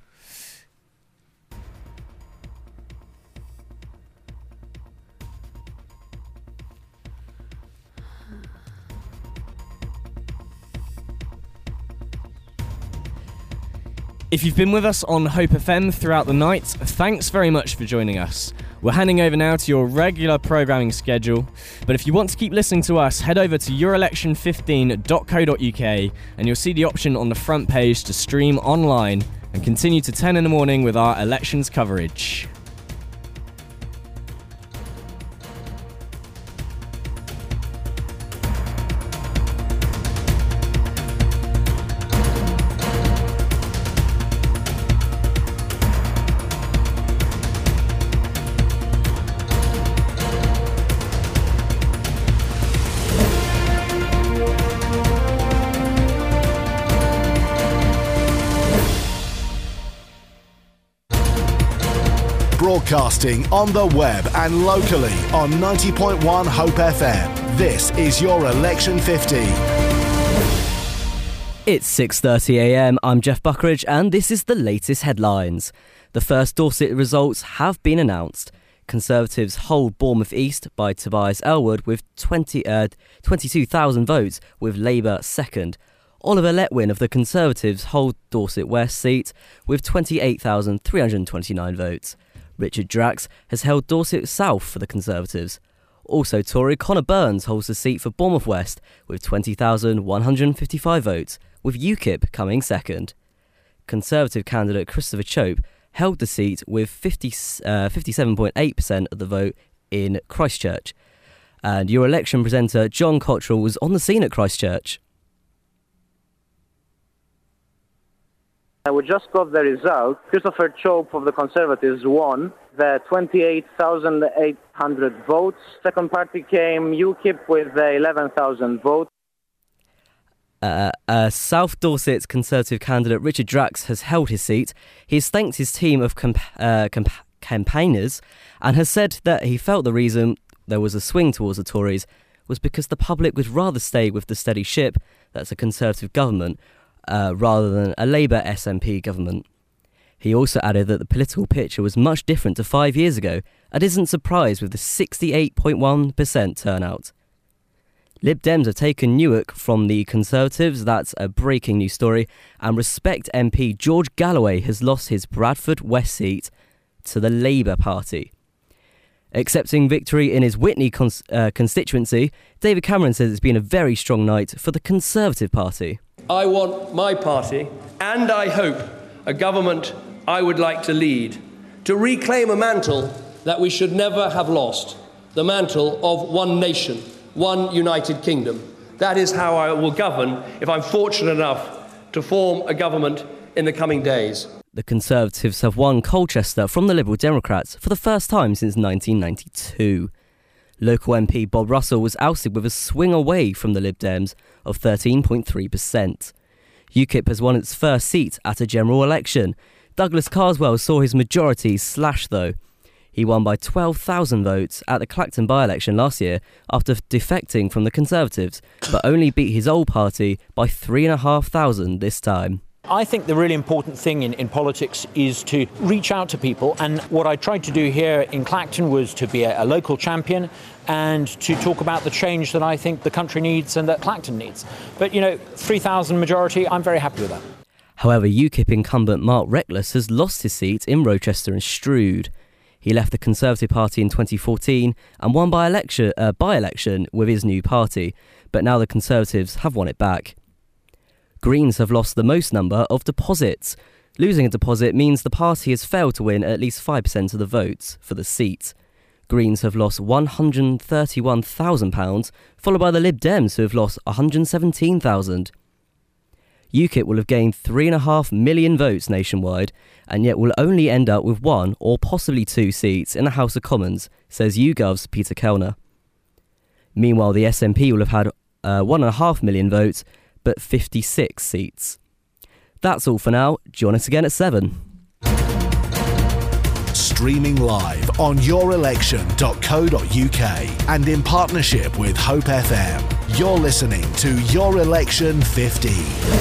If you've been with us on Hope F M throughout the night, thanks very much for joining us. We're handing over now to your regular programming schedule, but if you want to keep listening to us, head over to your election fifteen dot co dot uk and you'll see the option on the front page to stream online and continue to ten in the morning with our elections coverage. Broadcasting on the web and locally on ninety point one Hope F M. This is your Election fifty. It's six thirty a m. I'm Jeff Buckridge and this is the latest headlines. The first Dorset results have been announced. Conservatives hold Bournemouth East by Tobias Elwood with twenty, uh, twenty-two thousand votes, with Labour second. Oliver Letwin of the Conservatives hold Dorset West seat with twenty-eight thousand three hundred twenty-nine votes. Richard Drax has held Dorset South for the Conservatives. Also, Tory Conor Burns holds the seat for Bournemouth West with twenty thousand one hundred fifty-five votes, with UKIP coming second. Conservative candidate Christopher Chope held the seat with fifty, uh, fifty-seven point eight percent of the vote in Christchurch. And your election presenter John Cottrell was on the scene at Christchurch. We just got the result. Christopher Chope of the Conservatives won the twenty-eight thousand eight hundred votes. Second party came UKIP with the eleven thousand votes. Uh, uh, South Dorset's Conservative candidate Richard Drax has held his seat. He has thanked his team of comp- uh, comp- campaigners and has said that he felt the reason there was a swing towards the Tories was because the public would rather stay with the steady ship that's a Conservative government uh, rather than a Labour S N P government. He also added that the political picture was much different to five years ago and isn't surprised with the sixty-eight point one percent turnout. Lib Dems have taken Newark from the Conservatives, that's a breaking news story, and Respect M P George Galloway has lost his Bradford West seat to the Labour Party. Accepting victory in his Witney cons- uh, constituency, David Cameron says it's been a very strong night for the Conservative Party. I want my party, and I hope a government I would like to lead, to reclaim a mantle that we should never have lost, the mantle of one nation, one United Kingdom. That is how I will govern if I'm fortunate enough to form a government in the coming days. The Conservatives have won Colchester from the Liberal Democrats for the first time since nineteen ninety-two. Local M P Bob Russell was ousted with a swing away from the Lib Dems of thirteen point three percent. UKIP has won its first seat at a general election. Douglas Carswell saw his majority slashed though. He won by twelve thousand votes at the Clacton by-election last year after defecting from the Conservatives, but only beat his old party by three thousand five hundred this time. I think the really important thing in, in politics is to reach out to people, and what I tried to do here in Clacton was to be a, a local champion and to talk about the change that I think the country needs and that Clacton needs. But, you know, three thousand majority, I'm very happy with that. However, UKIP incumbent Mark Reckless has lost his seat in Rochester and Strood. He left the Conservative Party in twenty fourteen and won by election, uh, by-election with his new party, but now the Conservatives have won it back. Greens have lost the most number of deposits. Losing a deposit means the party has failed to win at least five percent of the votes for the seat. Greens have lost one hundred thirty-one thousand pounds, followed by the Lib Dems, who have lost one hundred seventeen thousand. UKIP will have gained three point five million votes nationwide, and yet will only end up with one or possibly two seats in the House of Commons, says YouGov's Peter Kellner. Meanwhile, the S N P will have had uh, one point five million votes, but fifty-six seats. That's all for now. Join us again at seven. Streaming live on your election dot co dot U K and in partnership with Hope F M. You're listening to Your Election fifty.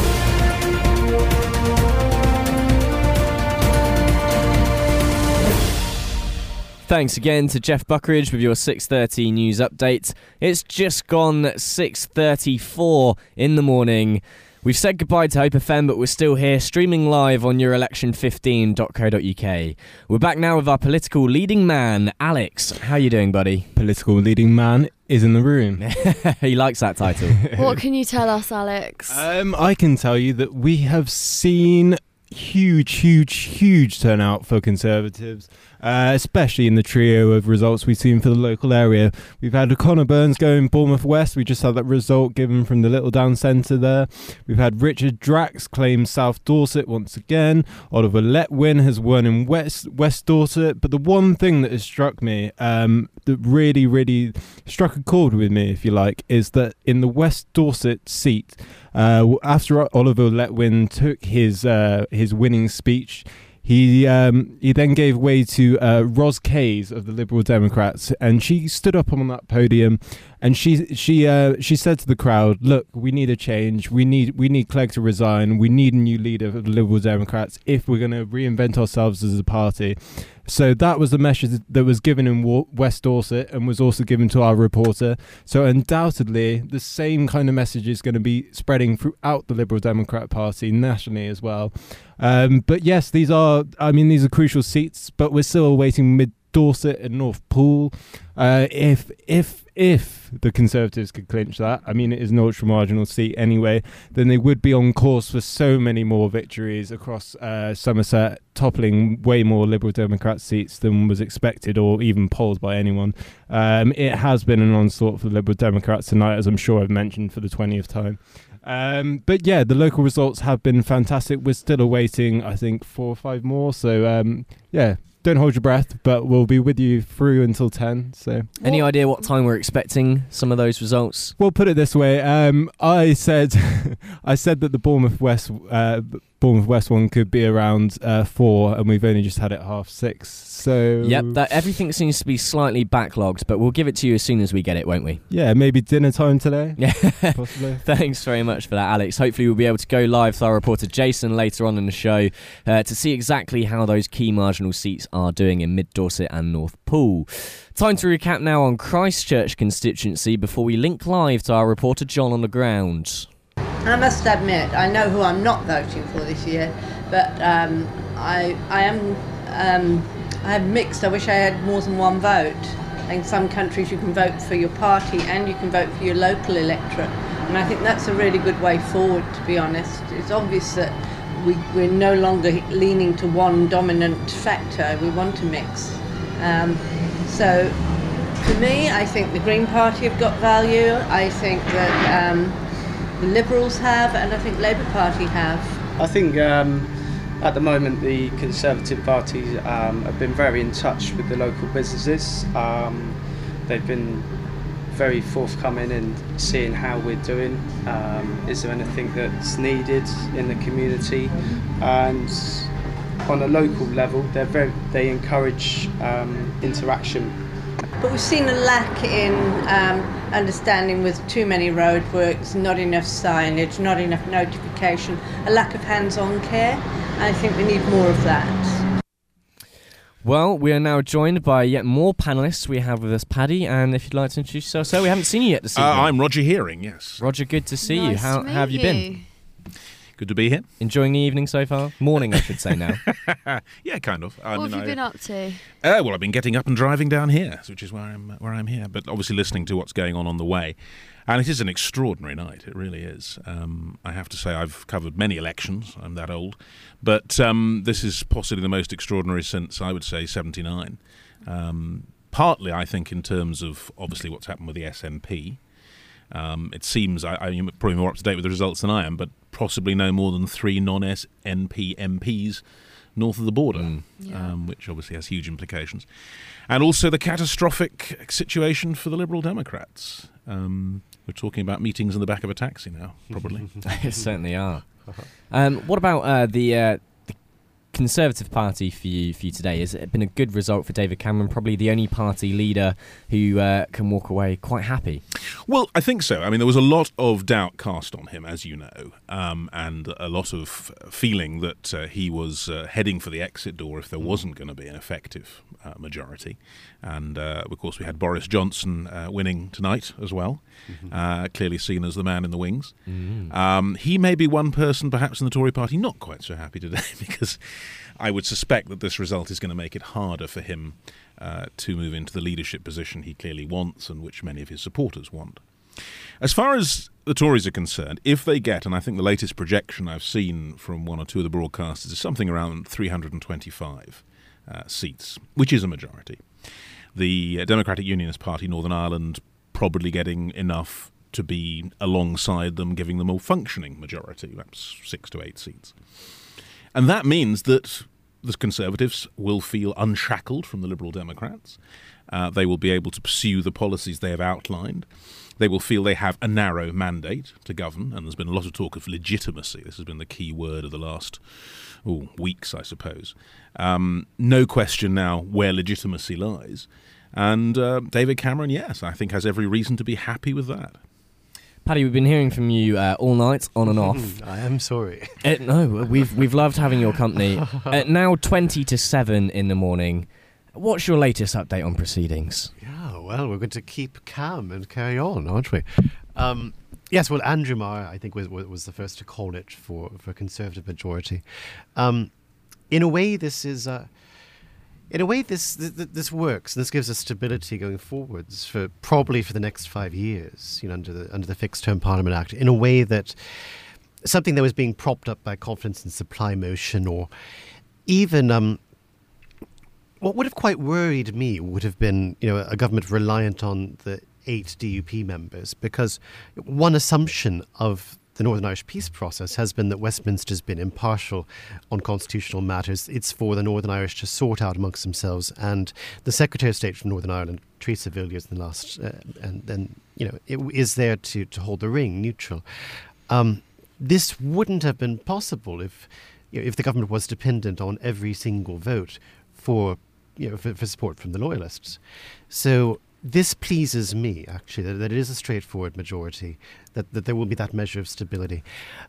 Thanks again to Jeff Buckridge with your six thirty news update. It's just gone six thirty-four in the morning. We've said goodbye to Hope F M, but we're still here, streaming live on your election fifteen dot co dot U K. We're back now with our political leading man, Alex. How you doing, buddy? Political leading man is in the room. He likes that title. What can you tell us, Alex? Um, I can tell you that we have seen huge, huge, huge turnout for Conservatives, uh, especially in the trio of results we've seen for the local area. We've had Conor Burns going Bournemouth West. We just had that result given from the Little Down Centre there. We've had Richard Drax claim South Dorset once again. Oliver Letwin has won in West West Dorset. But the one thing that has struck me, um, that really, really struck a chord with me, if you like, is that in the West Dorset seat, uh, after Oliver Letwin took his uh, his winning speech, He um, he then gave way to uh, Ros Kays of the Liberal Democrats, and she stood up on that podium, and she she uh, she said to the crowd, "Look, we need a change. We need we need Clegg to resign. We need a new leader of the Liberal Democrats if we're going to reinvent ourselves as a party." So that was the message that was given in West Dorset and was also given to our reporter. So undoubtedly, the same kind of message is going to be spreading throughout the Liberal Democrat Party nationally as well. Um, but yes, these are, I mean, these are crucial seats, but we're still awaiting Mid Dorset and North Poole. Uh, if if if the Conservatives could clinch that, I mean, it is an ultra marginal seat anyway, then they would be on course for so many more victories across uh, Somerset, toppling way more Liberal Democrat seats than was expected or even polled by anyone. Um, it has been an onslaught for the Liberal Democrats tonight, as I'm sure I've mentioned for the twentieth time. Um, but yeah, the local results have been fantastic. We're still awaiting, I think, four or five more. So um, yeah. Don't hold your breath, but we'll be with you through until ten. So, any idea what time we're expecting some of those results? We'll put it this way. Um, I said, I said that the Bournemouth West, uh, Bournemouth West one could be around uh, four, and we've only just had it half six. So, yep, that everything seems to be slightly backlogged, but we'll give it to you as soon as we get it, won't we? Yeah, maybe dinner time today. Yeah, possibly. Thanks very much for that, Alex. Hopefully, we'll be able to go live with our reporter Jason later on in the show uh, to see exactly how those key marginal seats are doing in Mid Dorset and North Poole. Time to recap now on Christchurch constituency before we link live to our reporter John on the ground. I must admit, I know who I'm not voting for this year, but um, I I am um, I am mixed. I wish I had more than one vote. In some countries you can vote for your party and you can vote for your local electorate, and I think that's a really good way forward, to be honest. It's obvious that we, we're no longer leaning to one dominant factor. We want to mix. Um, so for me, I think the Green Party have got value. I think that um, the Liberals have, and I think Labour Party have. I think um, at the moment the Conservative Party um, have been very in touch with the local businesses. Um, they've been very forthcoming in seeing how we're doing. Um, is there anything that's needed in the community? And on a local level, they're very, they encourage um, interaction. But we've seen a lack in um, understanding with too many roadworks, not enough signage, not enough notification, a lack of hands-on care. I think we need more of that. Well, we are now joined by yet more panellists. We have with us Paddy, and if you'd like to introduce yourself, sir, we haven't seen you yet this evening. Uh, I'm Roger Hearing, yes. Roger, good to see nice you. How, to how have you, you been? Good to be here. Enjoying the evening so far? Morning, I should say now. Yeah, kind of. I What mean, have you I, been up to? Uh, well, I've been getting up and driving down here, which is where I'm where I'm here. But obviously listening to what's going on on the way. And it is an extraordinary night, it really is. Um, I have to say I've covered many elections, I'm that old, but um, this is possibly the most extraordinary since, I would say, seventy-nine. Um, partly, I think, in terms of, obviously, what's happened with the S N P. Um, it seems, I, I'm probably more up to date with the results than I am, but possibly no more than three non-S N P M Ps north of the border, mm. yeah. um, which obviously has huge implications. And also the catastrophic situation for the Liberal Democrats. Um, we're talking about meetings in the back of a taxi now, probably. They certainly are. Um, what about uh, the, uh, the Conservative Party for you for you today? Has it been a good result for David Cameron? Probably the only party leader who uh, can walk away quite happy. Well, I think so. I mean, there was a lot of doubt cast on him, as you know, um, and a lot of feeling that uh, he was uh, heading for the exit door if there wasn't going to be an effective uh, majority. And, uh, of course, we had Boris Johnson uh, winning tonight as well, mm-hmm. uh, clearly seen as the man in the wings. Mm-hmm. Um, he may be one person, perhaps, in the Tory party not quite so happy today, because I would suspect that this result is going to make it harder for him uh, to move into the leadership position he clearly wants and which many of his supporters want. As far as the Tories are concerned, if they get, and I think the latest projection I've seen from one or two of the broadcasters is something around three hundred twenty-five uh, seats, which is a majority. The Democratic Unionist Party, Northern Ireland, probably getting enough to be alongside them, giving them a functioning majority, perhaps six to eight seats. And that means that the Conservatives will feel unshackled from the Liberal Democrats. Uh, they will be able to pursue the policies they have outlined. They will feel they have a narrow mandate to govern, and there's been a lot of talk of legitimacy. This has been the key word of the last ooh, weeks, I suppose. Um, no question now where legitimacy lies. And uh, David Cameron, yes, I think has every reason to be happy with that. Paddy, we've been hearing from you uh, all night, on and off. I am sorry. Uh, no, we've we've loved having your company. Uh, now twenty to seven in the morning. What's your latest update on proceedings? Yeah, well, we're going to keep calm and carry on, aren't we? Um, yes, well, Andrew Marr, I think, was was the first to call it for, for a Conservative majority. Um, in a way, this is... Uh, In a way, this, this this works, and this gives us stability going forwards for probably for the next five years, you know, under the under the Fixed Term Parliament Act. In a way that something that was being propped up by confidence in supply motion, or even um, what would have quite worried me would have been, you know, a government reliant on the eight D U P members, because one assumption of the Northern Irish peace process has been that Westminster's been impartial on constitutional matters. It's for the Northern Irish to sort out amongst themselves, and the Secretary of State from Northern Ireland, Theresa Villiers, in the last, uh, and then you know, it is there to to hold the ring neutral. Um, this wouldn't have been possible if you know, if the government was dependent on every single vote for you know for, for support from the Loyalists. So this pleases me, actually, that, that it is a straightforward majority, that, that there will be that measure of stability.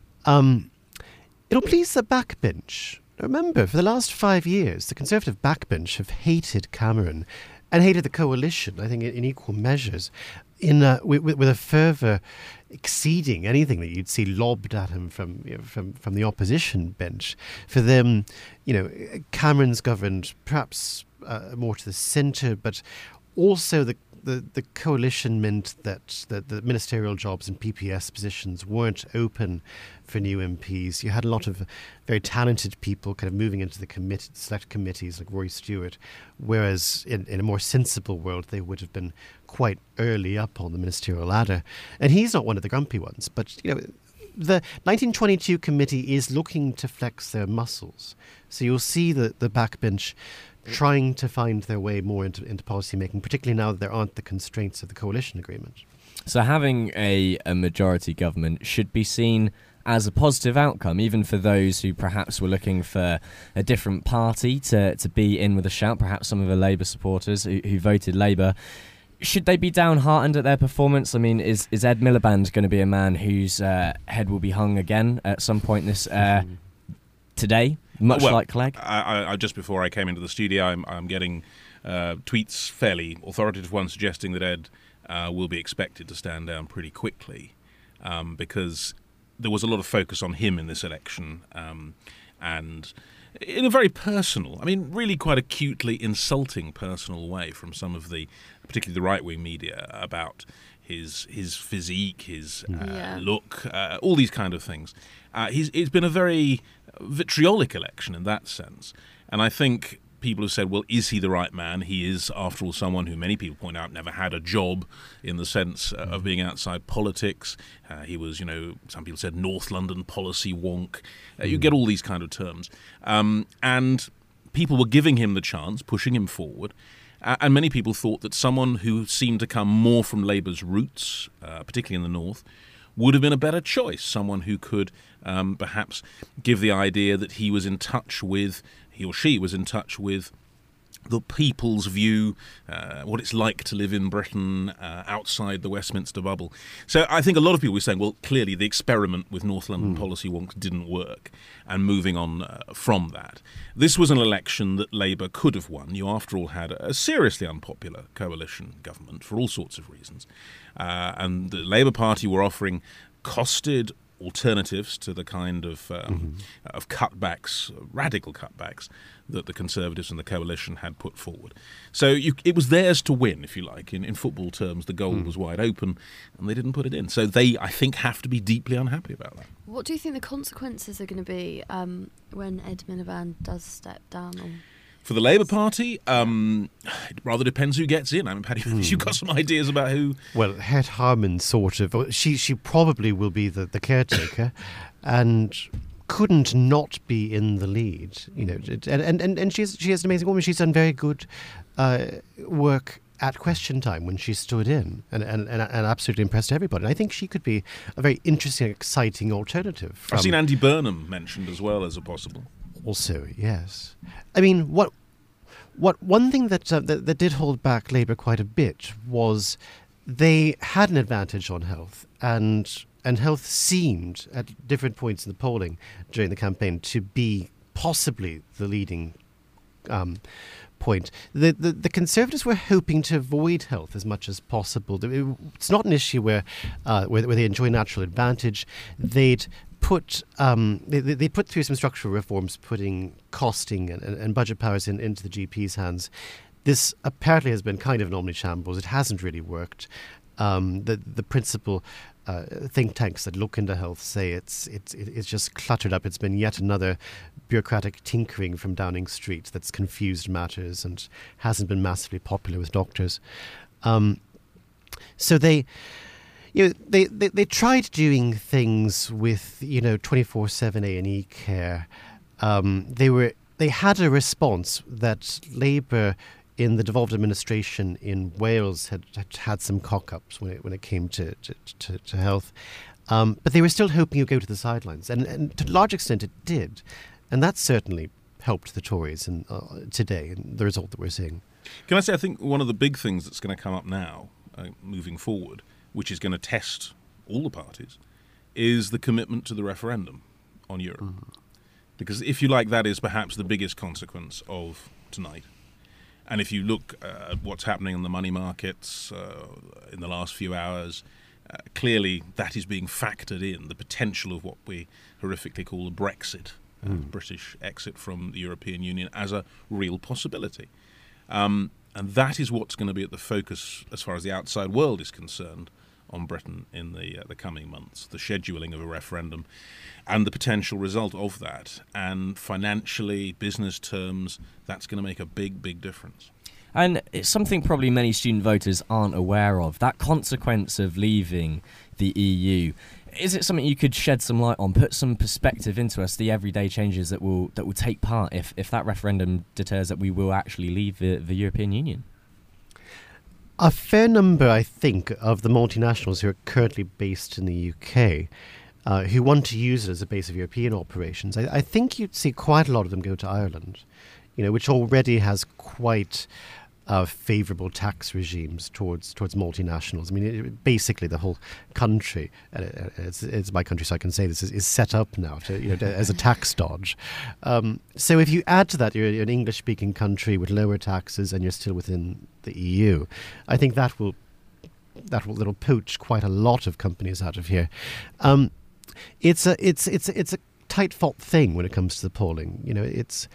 Um, it'll please the backbench. Remember, for the last five years, the Conservative backbench have hated Cameron and hated the coalition, I think, in, in equal measures, in uh, with, with a fervour exceeding anything that you'd see lobbed at him from you know, from from the opposition bench. For them, you know, Cameron's governed perhaps uh, more to the centre, but also the, the, the coalition meant that the, the ministerial jobs and P P S positions weren't open for new M Ps. You had a lot of very talented people kind of moving into the commit, select committees like Rory Stewart, whereas in, in a more sensible world they would have been quite early up on the ministerial ladder. And he's not one of the grumpy ones, but you know, the nineteen twenty-two committee is looking to flex their muscles. So you'll see the, the backbench trying to find their way more into, into policy making, particularly now that there aren't the constraints of the coalition agreement. So having a, a majority government should be seen as a positive outcome, even for those who perhaps were looking for a different party to, to be in with a shout, perhaps some of the Labour supporters who, who voted Labour. Should they be downhearted at their performance? I mean, is, is Ed Miliband going to be a man whose uh, head will be hung again at some point this uh, today? Much well, like Clegg? I, I, just before I came into the studio, I'm, I'm getting uh, tweets, fairly authoritative ones, suggesting that Ed uh, will be expected to stand down pretty quickly um, because there was a lot of focus on him in this election um, and in a very personal, I mean, really quite acutely insulting personal way from some of the, particularly the right-wing media, about his his physique, his uh, yeah. look, uh, all these kind of things. Uh, he's it's been a very vitriolic election in that sense. And I think people have said, well, is he the right man? He is, after all, someone who many people point out never had a job in the sense uh, of being outside politics. Uh, he was, you know, some people said North London policy wonk. Uh, you get all these kind of terms. Um, and people were giving him the chance, pushing him forward. Uh, and many people thought that someone who seemed to come more from Labour's roots, uh, particularly in the North, would have been a better choice, someone who could um, perhaps give the idea that he was in touch with, he or she was in touch with the people's view, uh, what it's like to live in Britain uh, outside the Westminster bubble. So I think a lot of people were saying, well, clearly the experiment with North London mm. policy wonks didn't work, and moving on uh, from that. This was an election that Labour could have won. You, after all, had a seriously unpopular coalition government for all sorts of reasons. Uh, and the Labour Party were offering costed alternatives to the kind of um, mm-hmm. of cutbacks, radical cutbacks, that the Conservatives and the coalition had put forward. So you, it was theirs to win, if you like. In, in football terms, the goal mm. was wide open, and they didn't put it in. So they, I think, have to be deeply unhappy about that. What do you think the consequences are going to be um, when Ed Miliband does step down? Or For the Labour Party, um, it rather depends who gets in. I mean, Paddy, mm. you've got some ideas about who... Well, Het Harman sort of... She she probably will be the, the caretaker and couldn't not be in the lead. You know, and, and, and, and she's, she is an amazing woman. She's done very good uh, work at question time when she stood in and, and, and, and absolutely impressed everybody. And I think she could be a very interesting, exciting alternative. From I've seen Andy Burnham mentioned as well as a possible. Also, yes. I mean, what what one thing that, uh, that that did hold back Labour quite a bit was they had an advantage on health, and and health seemed at different points in the polling during the campaign to be possibly the leading um, point. The, the the Conservatives were hoping to avoid health as much as possible. It's not an issue where uh, where, where they enjoy natural advantage. They'd put um, they they put through some structural reforms, putting costing and, and, and budget powers in, into the G P's hands. This apparently has been kind of an omni-shambles. It hasn't really worked. Um, the the principal uh, think tanks that look into health say it's it's it's just cluttered up. It's been yet another bureaucratic tinkering from Downing Street that's confused matters and hasn't been massively popular with doctors. Um, so they. You know, they, they, they tried doing things with, you know, twenty-four seven A and E care. Um, they were they had a response that Labour in the devolved administration in Wales had had, had some cock-ups when it, when it came to, to, to, to health. Um, but they were still hoping you'd go to the sidelines. And, and to a large extent it did. And that certainly helped the Tories in, uh, today, and the result that we're seeing. Can I say, I think one of the big things that's going to come up now, uh, moving forward, which is going to test all the parties, is the commitment to the referendum on Europe. Mm-hmm. Because if you like, that is perhaps the biggest consequence of tonight. And if you look uh, at what's happening in the money markets uh, in the last few hours, uh, clearly that is being factored in, the potential of what we horrifically call a Brexit, mm. uh, British exit from the European Union, as a real possibility. Um, and that is what's going to be at the focus, as far as the outside world is concerned, on Britain in the uh, the coming months, the scheduling of a referendum and the potential result of that. And financially, business terms, that's going to make a big, big difference. And it's something probably many student voters aren't aware of, that consequence of leaving the E U. Is it something you could shed some light on, put some perspective into us, the everyday changes that will that will take part if, if that referendum deters that we will actually leave the, the European Union? A fair number, I think, of the multinationals who are currently based in the U K, uh, who want to use it as a base of European operations, I, I think you'd see quite a lot of them go to Ireland, you know, which already has quite uh, favourable tax regimes towards towards multinationals. I mean, it, basically the whole country, uh, it's, it's my country, so I can say this, is, is set up now to, you know, to, as a tax dodge. Um, so if you add to that, you're, you're an English-speaking country with lower taxes, and you're still within the E U. I think that will that will that'll poach quite a lot of companies out of here. Um, it's a it's it's it's a tight-fought thing when it comes to the polling. You know, it's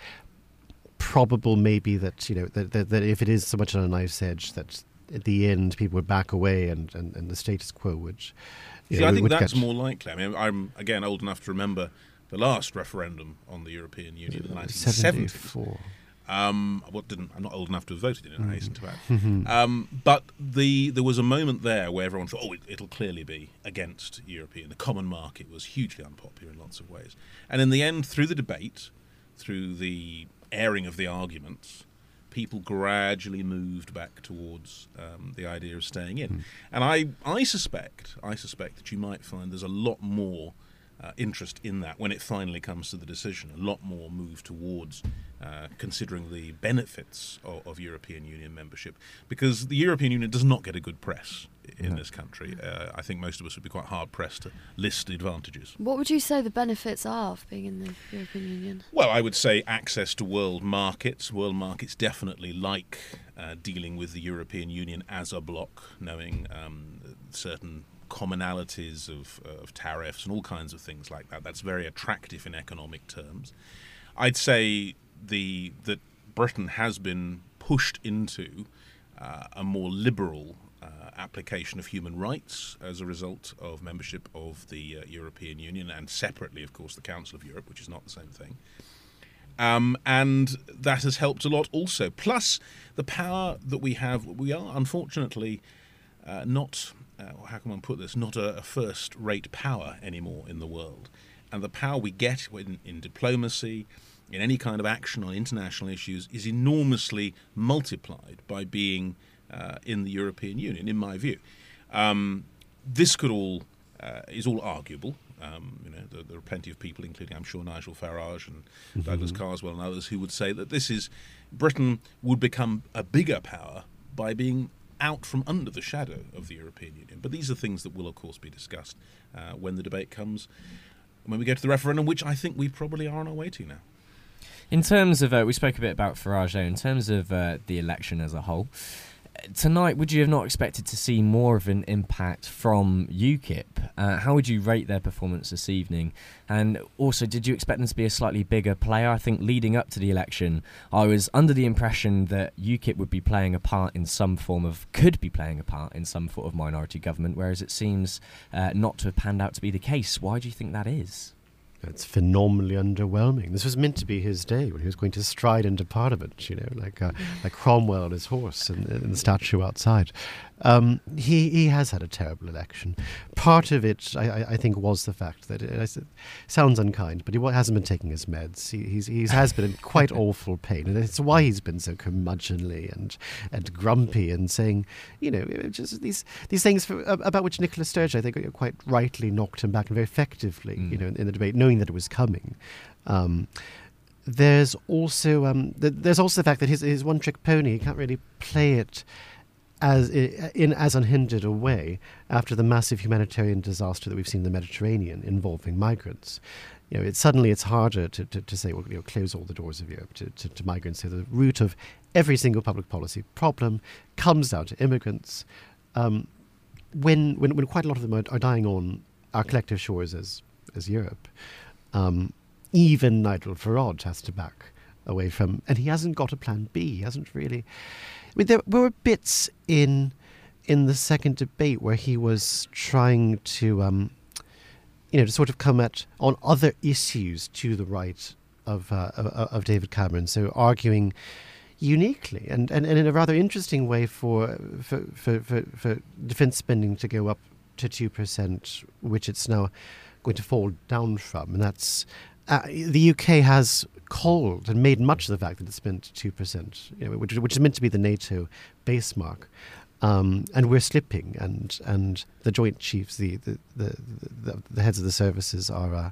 probable maybe that you know that, that, that if it is so much on a knife's edge, that at the end people would back away and, and, and the status quo would. You See, know, I think would that's catch. more likely. I mean, I'm again old enough to remember the last referendum on the European Union in the nineteen seventies. seventy-four Um, what didn't? I'm not old enough to have voted in it. I hasten to add. Mhm. Um, but the there was a moment there where everyone thought, "Oh, it, it'll clearly be against European." The common market was hugely unpopular in lots of ways, and in the end, through the debate, through the airing of the arguments, people gradually moved back towards um, the idea of staying in. Mm. And I, I suspect, I suspect that you might find there's a lot more uh, interest in that when it finally comes to the decision. A lot more move towards uh, considering the benefits of, of European Union membership, because the European Union does not get a good press in No. this country. Uh, I think most of us would be quite hard pressed to list the advantages. What would you say the benefits are of being in the European Union? Well, I would say access to world markets. World markets definitely like uh, dealing with the European Union as a bloc, knowing um, certain commonalities of, uh, of tariffs and all kinds of things like that. That's very attractive in economic terms. I'd say the that Britain has been pushed into uh, a more liberal uh, application of human rights as a result of membership of the uh, European Union, and separately, of course, the Council of Europe, which is not the same thing. Um, and that has helped a lot also. Plus, the power that we have, we are unfortunately uh, not, uh, how can one put this, not a, a first-rate power anymore in the world. And the power we get in, in diplomacy, in any kind of action on international issues, is enormously multiplied by being uh, in the European Union, in my view. Um, this could all uh, is all arguable. Um, you know, there, there are plenty of people, including I'm sure Nigel Farage and mm-hmm. Douglas Carswell and others, who would say that this is Britain would become a bigger power by being out from under the shadow of the European Union. But these are things that will, of course, be discussed uh, when the debate comes, when we go to the referendum, which I think we probably are on our way to now. In terms of, uh, we spoke a bit about Farage there, in terms of uh, the election as a whole, tonight, would you have not expected to see more of an impact from UKIP? Uh, how would you rate their performance this evening? And also, did you expect them to be a slightly bigger player? I think leading up to the election, I was under the impression that UKIP would be playing a part in some form of, could be playing a part in some sort of minority government, whereas it seems uh, not to have panned out to be the case. Why do you think that is? It's phenomenally underwhelming. This was meant to be his day when he was going to stride into Parliament, you know, like uh, like Cromwell and his horse in, in the statue outside. Um, he he has had a terrible election. Part of it, I, I think, was the fact that it, it sounds unkind, but he hasn't been taking his meds. He he's, he has been in quite awful pain, and it's why he's been so curmudgeonly and and grumpy and saying, you know, just these these things for, about which Nicola Sturgeon, I think, quite rightly knocked him back, and very effectively, mm. you know, in, in the debate, knowing that it was coming. Um, there's also um, th- there's also the fact that his his one trick pony, he can't really play it as in as unhindered a way after the massive humanitarian disaster that we've seen in the Mediterranean involving migrants. You know, it's suddenly it's harder to, to, to say, well, you know, close all the doors of Europe to, to, to migrants. So the root of every single public policy problem comes down to immigrants. Um, when, when when quite a lot of them are, are dying on our collective shores as as Europe, um, even Nigel Farage has to back away from, and he hasn't got a plan B. He hasn't really. I mean, there were bits in in the second debate where he was trying to, um, you know, to sort of come at on other issues to the right of uh, of, of David Cameron. So arguing uniquely and, and, and in a rather interesting way for for, for, for, for defence spending to go up to two percent, which it's now going to fall down from, and that's uh, the U K has called and made much of the fact that it spent two percent, you know, which, which is meant to be the NATO base mark, um, and we're slipping, and and the Joint Chiefs, the the, the, the, the heads of the services are uh,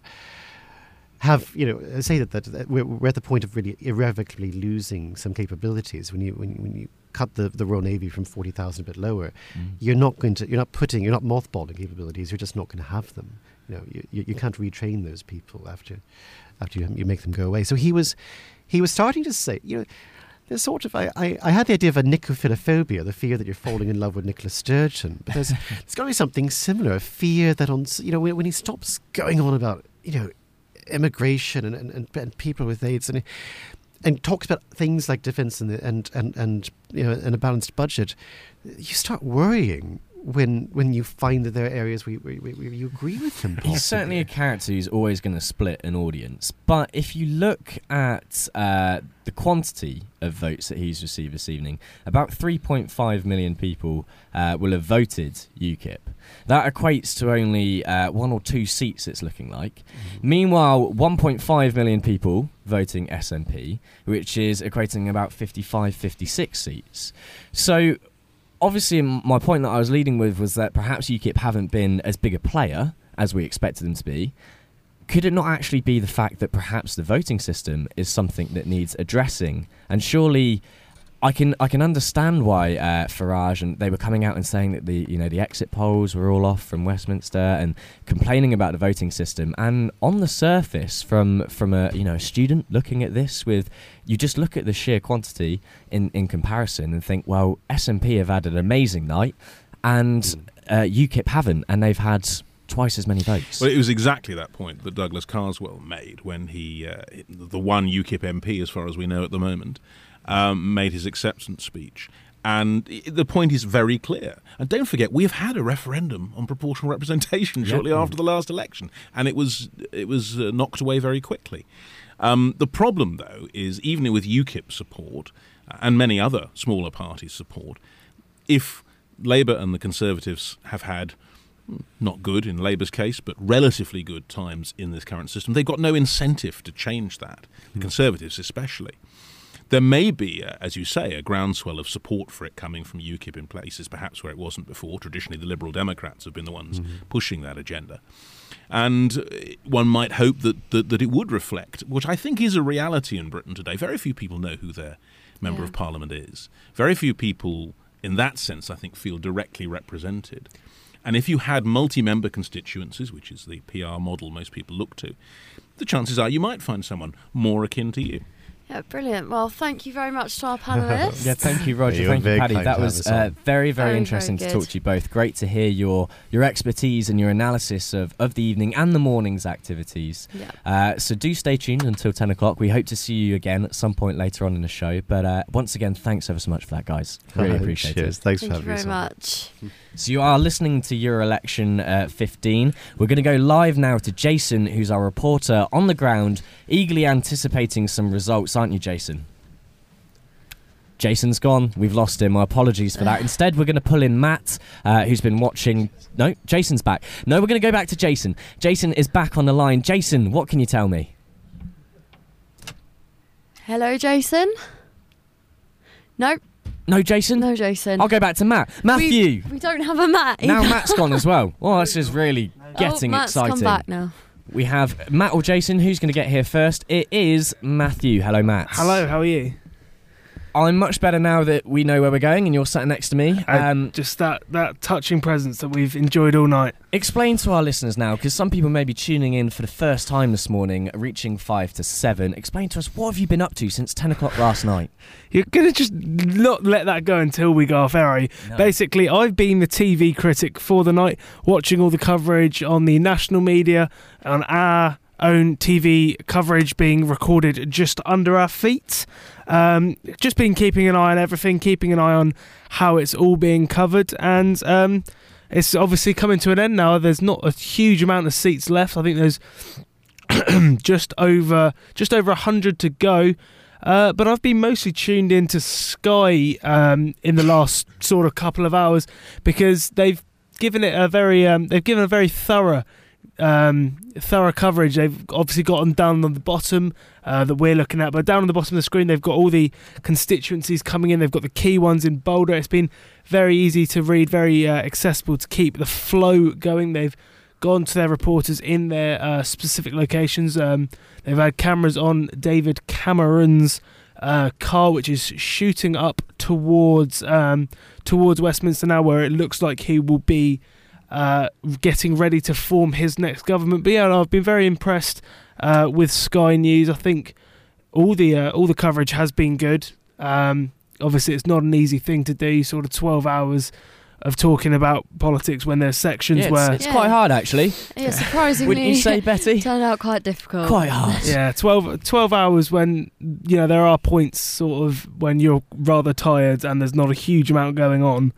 have you know say that, that, that we're, we're at the point of really irrevocably losing some capabilities when you when you, when you cut the, the Royal Navy from forty thousand a bit lower. Mm. You're not going to you're not putting you're not mothballing capabilities. You're just not going to have them. You know, you, you can't retrain those people after after you, you make them go away. So he was he was starting to say, you know, there's sort of I, I, I had the idea of a Nicophilophobia, the fear that you're falling in love with Nicola Sturgeon. But there's there's got to be something similar, a fear that on you know when, when he stops going on about you know immigration and and, and, and people with AIDS and and talks about things like defence and and and and you know and a balanced budget, you start worrying. When when you find that there are areas where, where, where you agree with him. Possibly. He's certainly a character who's always going to split an audience. But if you look at uh, the quantity of votes that he's received this evening, about three point five million people uh, will have voted UKIP. That equates to only uh, one or two seats, it's looking like. Mm-hmm. Meanwhile, one point five million people voting S N P, which is equating about fifty-five, fifty-six seats. So obviously, my point that I was leading with was that perhaps UKIP haven't been as big a player as we expected them to be. Could it not actually be the fact that perhaps the voting system is something that needs addressing? And surely, I can I can understand why uh, Farage and they were coming out and saying that the you know the exit polls were all off from Westminster and complaining about the voting system. And on the surface, from from a you know a student looking at this, with you just look at the sheer quantity in, in comparison and think, well, S N P have had an amazing night, and mm. uh, UKIP haven't, and they've had twice as many votes. Well, it was exactly that point that Douglas Carswell made when he, uh, the one UKIP M P, as far as we know at the moment. Um, made his acceptance speech. And the point is very clear. And don't forget, we've had a referendum on proportional representation yep. shortly after the last election, and it was it was uh, knocked away very quickly. Um, the problem, though, is even with UKIP support uh, and many other smaller parties' support, if Labour and the Conservatives have had not good in Labour's case, but relatively good times in this current system, they've got no incentive to change that, the Conservatives especially. there may be, uh, as you say, a groundswell of support for it coming from UKIP in places perhaps where it wasn't before. Traditionally, the Liberal Democrats have been the ones mm-hmm. pushing that agenda. And one might hope that, that that it would reflect, which I think is a reality in Britain today. Very few people know who their Member yeah. of Parliament is. Very few people, in that sense, I think, feel directly represented. And if you had multi-member constituencies, which is the P R model most people look to, the chances are you might find someone more akin to you. Yeah, brilliant. Well, thank you very much to our panellists. Yeah, thank you, Roger. You're thank you, Paddy. kind That to was have us uh, on. very, very, Very, interesting very to talk good. to you both. Great to hear your your expertise and your analysis of, of the evening and the morning's activities. Yeah. Uh, so do stay tuned until ten o'clock. We hope to see you again at some point later on in the show. But uh, once again, thanks ever so much for that, guys. Really appreciate Cheers. it. Thanks Thank for you having very us on. much. So you are listening to Your Election uh, fifteen. We're going to go live now to Jason, who's our reporter on the ground, eagerly anticipating some results, aren't you, Jason? Jason's gone. We've lost him. My apologies for that. Instead, we're going to pull in Matt, uh, who's been watching... No, Jason's back. No, we're going to go back to Jason. Jason is back on the line. Jason, what can you tell me? Hello, Jason? No. No, Jason? No, Jason. I'll go back to Matt. Matthew! We, we don't have a Matt Now either. Matt's gone as well. Well, this is really getting oh, Matt's exciting. come back now. We have Matt or Jason. Who's going to get here first? It is Matthew. Hello, Matt. Hello, how are you? I'm much better now that we know where we're going and you're sat next to me. Um, uh, just that, that touching presence that we've enjoyed all night. Explain to our listeners now, because some people may be tuning in for the first time this morning, reaching five to seven. Explain to us, what have you been up to since ten o'clock last night? You're going to just not let that go until we go off air, are you? No. Basically, I've been the T V critic for the night, watching all the coverage on the national media, on our own T V coverage being recorded just under our feet. Um, just been keeping an eye on everything, keeping an eye on how it's all being covered, and um, it's obviously coming to an end now. There's not a huge amount of seats left. I think there's just over just over a hundred to go. Uh, but I've been mostly tuned into Sky um, in the last sort of couple of hours because they've given it a very um, they've given a very thorough. Um, thorough coverage. They've obviously got them down on the bottom uh, that we're looking at, but down on the bottom of the screen they've got all the constituencies coming in. They've got the key ones in bolder. It's been very easy to read, very uh, accessible to keep the flow going. They've gone to their reporters in their uh, specific locations. Um, they've had cameras on David Cameron's uh, car, which is shooting up towards um, towards Westminster now, where it looks like he will be Uh, getting ready to form his next government. But yeah, I've been very impressed uh, with Sky News. I think all the uh, all the coverage has been good. Um, obviously, it's not an easy thing to do. Sort of twelve hours of talking about politics when there's sections yeah, it's, where it's yeah. quite hard actually. Yeah, surprisingly. Wouldn't you say, Betty? Turned out quite difficult. Quite hard. Yeah, twelve, twelve hours when you know there are points sort of when you're rather tired and there's not a huge amount going on.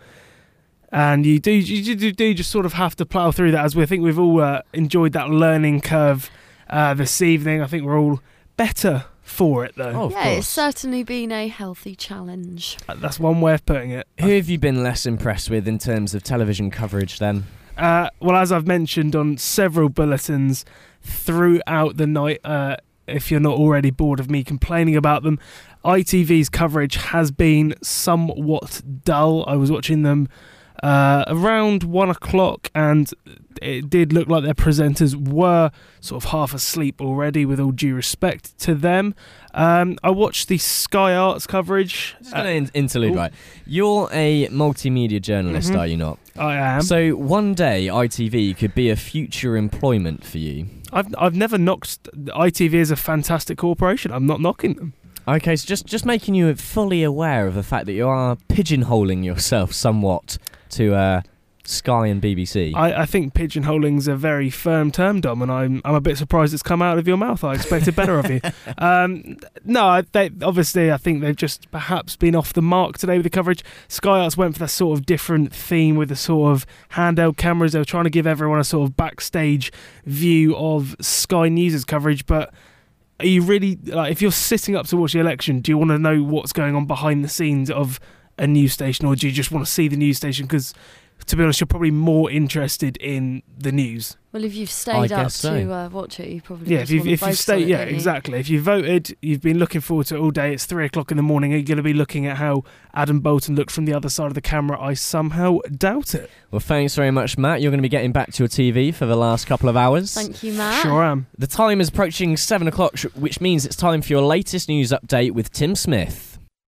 And you do, you do, do just sort of have to plough through that, as we I think we've all uh, enjoyed that learning curve uh, this evening. I think we're all better for it, though. Oh, yeah, it's certainly been a healthy challenge. That's one way of putting it. Who have you been less impressed with in terms of television coverage then? Uh, well, as I've mentioned on several bulletins throughout the night, uh, if you're not already bored of me complaining about them, I T V's coverage has been somewhat dull. I was watching them Uh, around one o'clock, and it did look like their presenters were sort of half asleep already, with all due respect to them. Um, I watched the Sky Arts coverage. Just going to in- interlude, ooh. right? You're a multimedia journalist, Mhm. are you not? I am. So one day I T V could be a future employment for you. I've I've never knocked I T V as a fantastic corporation. I'm not knocking them. Okay, so just, just making you fully aware of the fact that you are pigeonholing yourself somewhat to uh, Sky and B B C. I, I think pigeonholing's a very firm term, Dom, and I'm I'm a bit surprised it's come out of your mouth. I expected better of you. Um, no, they, obviously I think they've just perhaps been off the mark today with the coverage. Sky Arts went for that sort of different theme with the sort of handheld cameras. They were trying to give everyone a sort of backstage view of Sky News' coverage, but are you really, like, if you're sitting up to watch the election, do you want to know what's going on behind the scenes of a news station, or do you just want to see the news station? Because to be honest, you're probably more interested in the news. Well, if you've stayed up so. to uh, watch it, you probably Yeah, just if you've, want to if you've focus on stayed, it, yeah, don't you? exactly. If you voted, you've been looking forward to it all day. It's three o'clock in the morning. Are you going to be looking at how Adam Bolton looked from the other side of the camera? I somehow doubt it. Well, thanks very much, Matt. You're going to be getting back to your T V for the last couple of hours. Thank you, Matt. Sure am. The time is approaching seven o'clock, which means it's time for your latest news update with Tim Smith.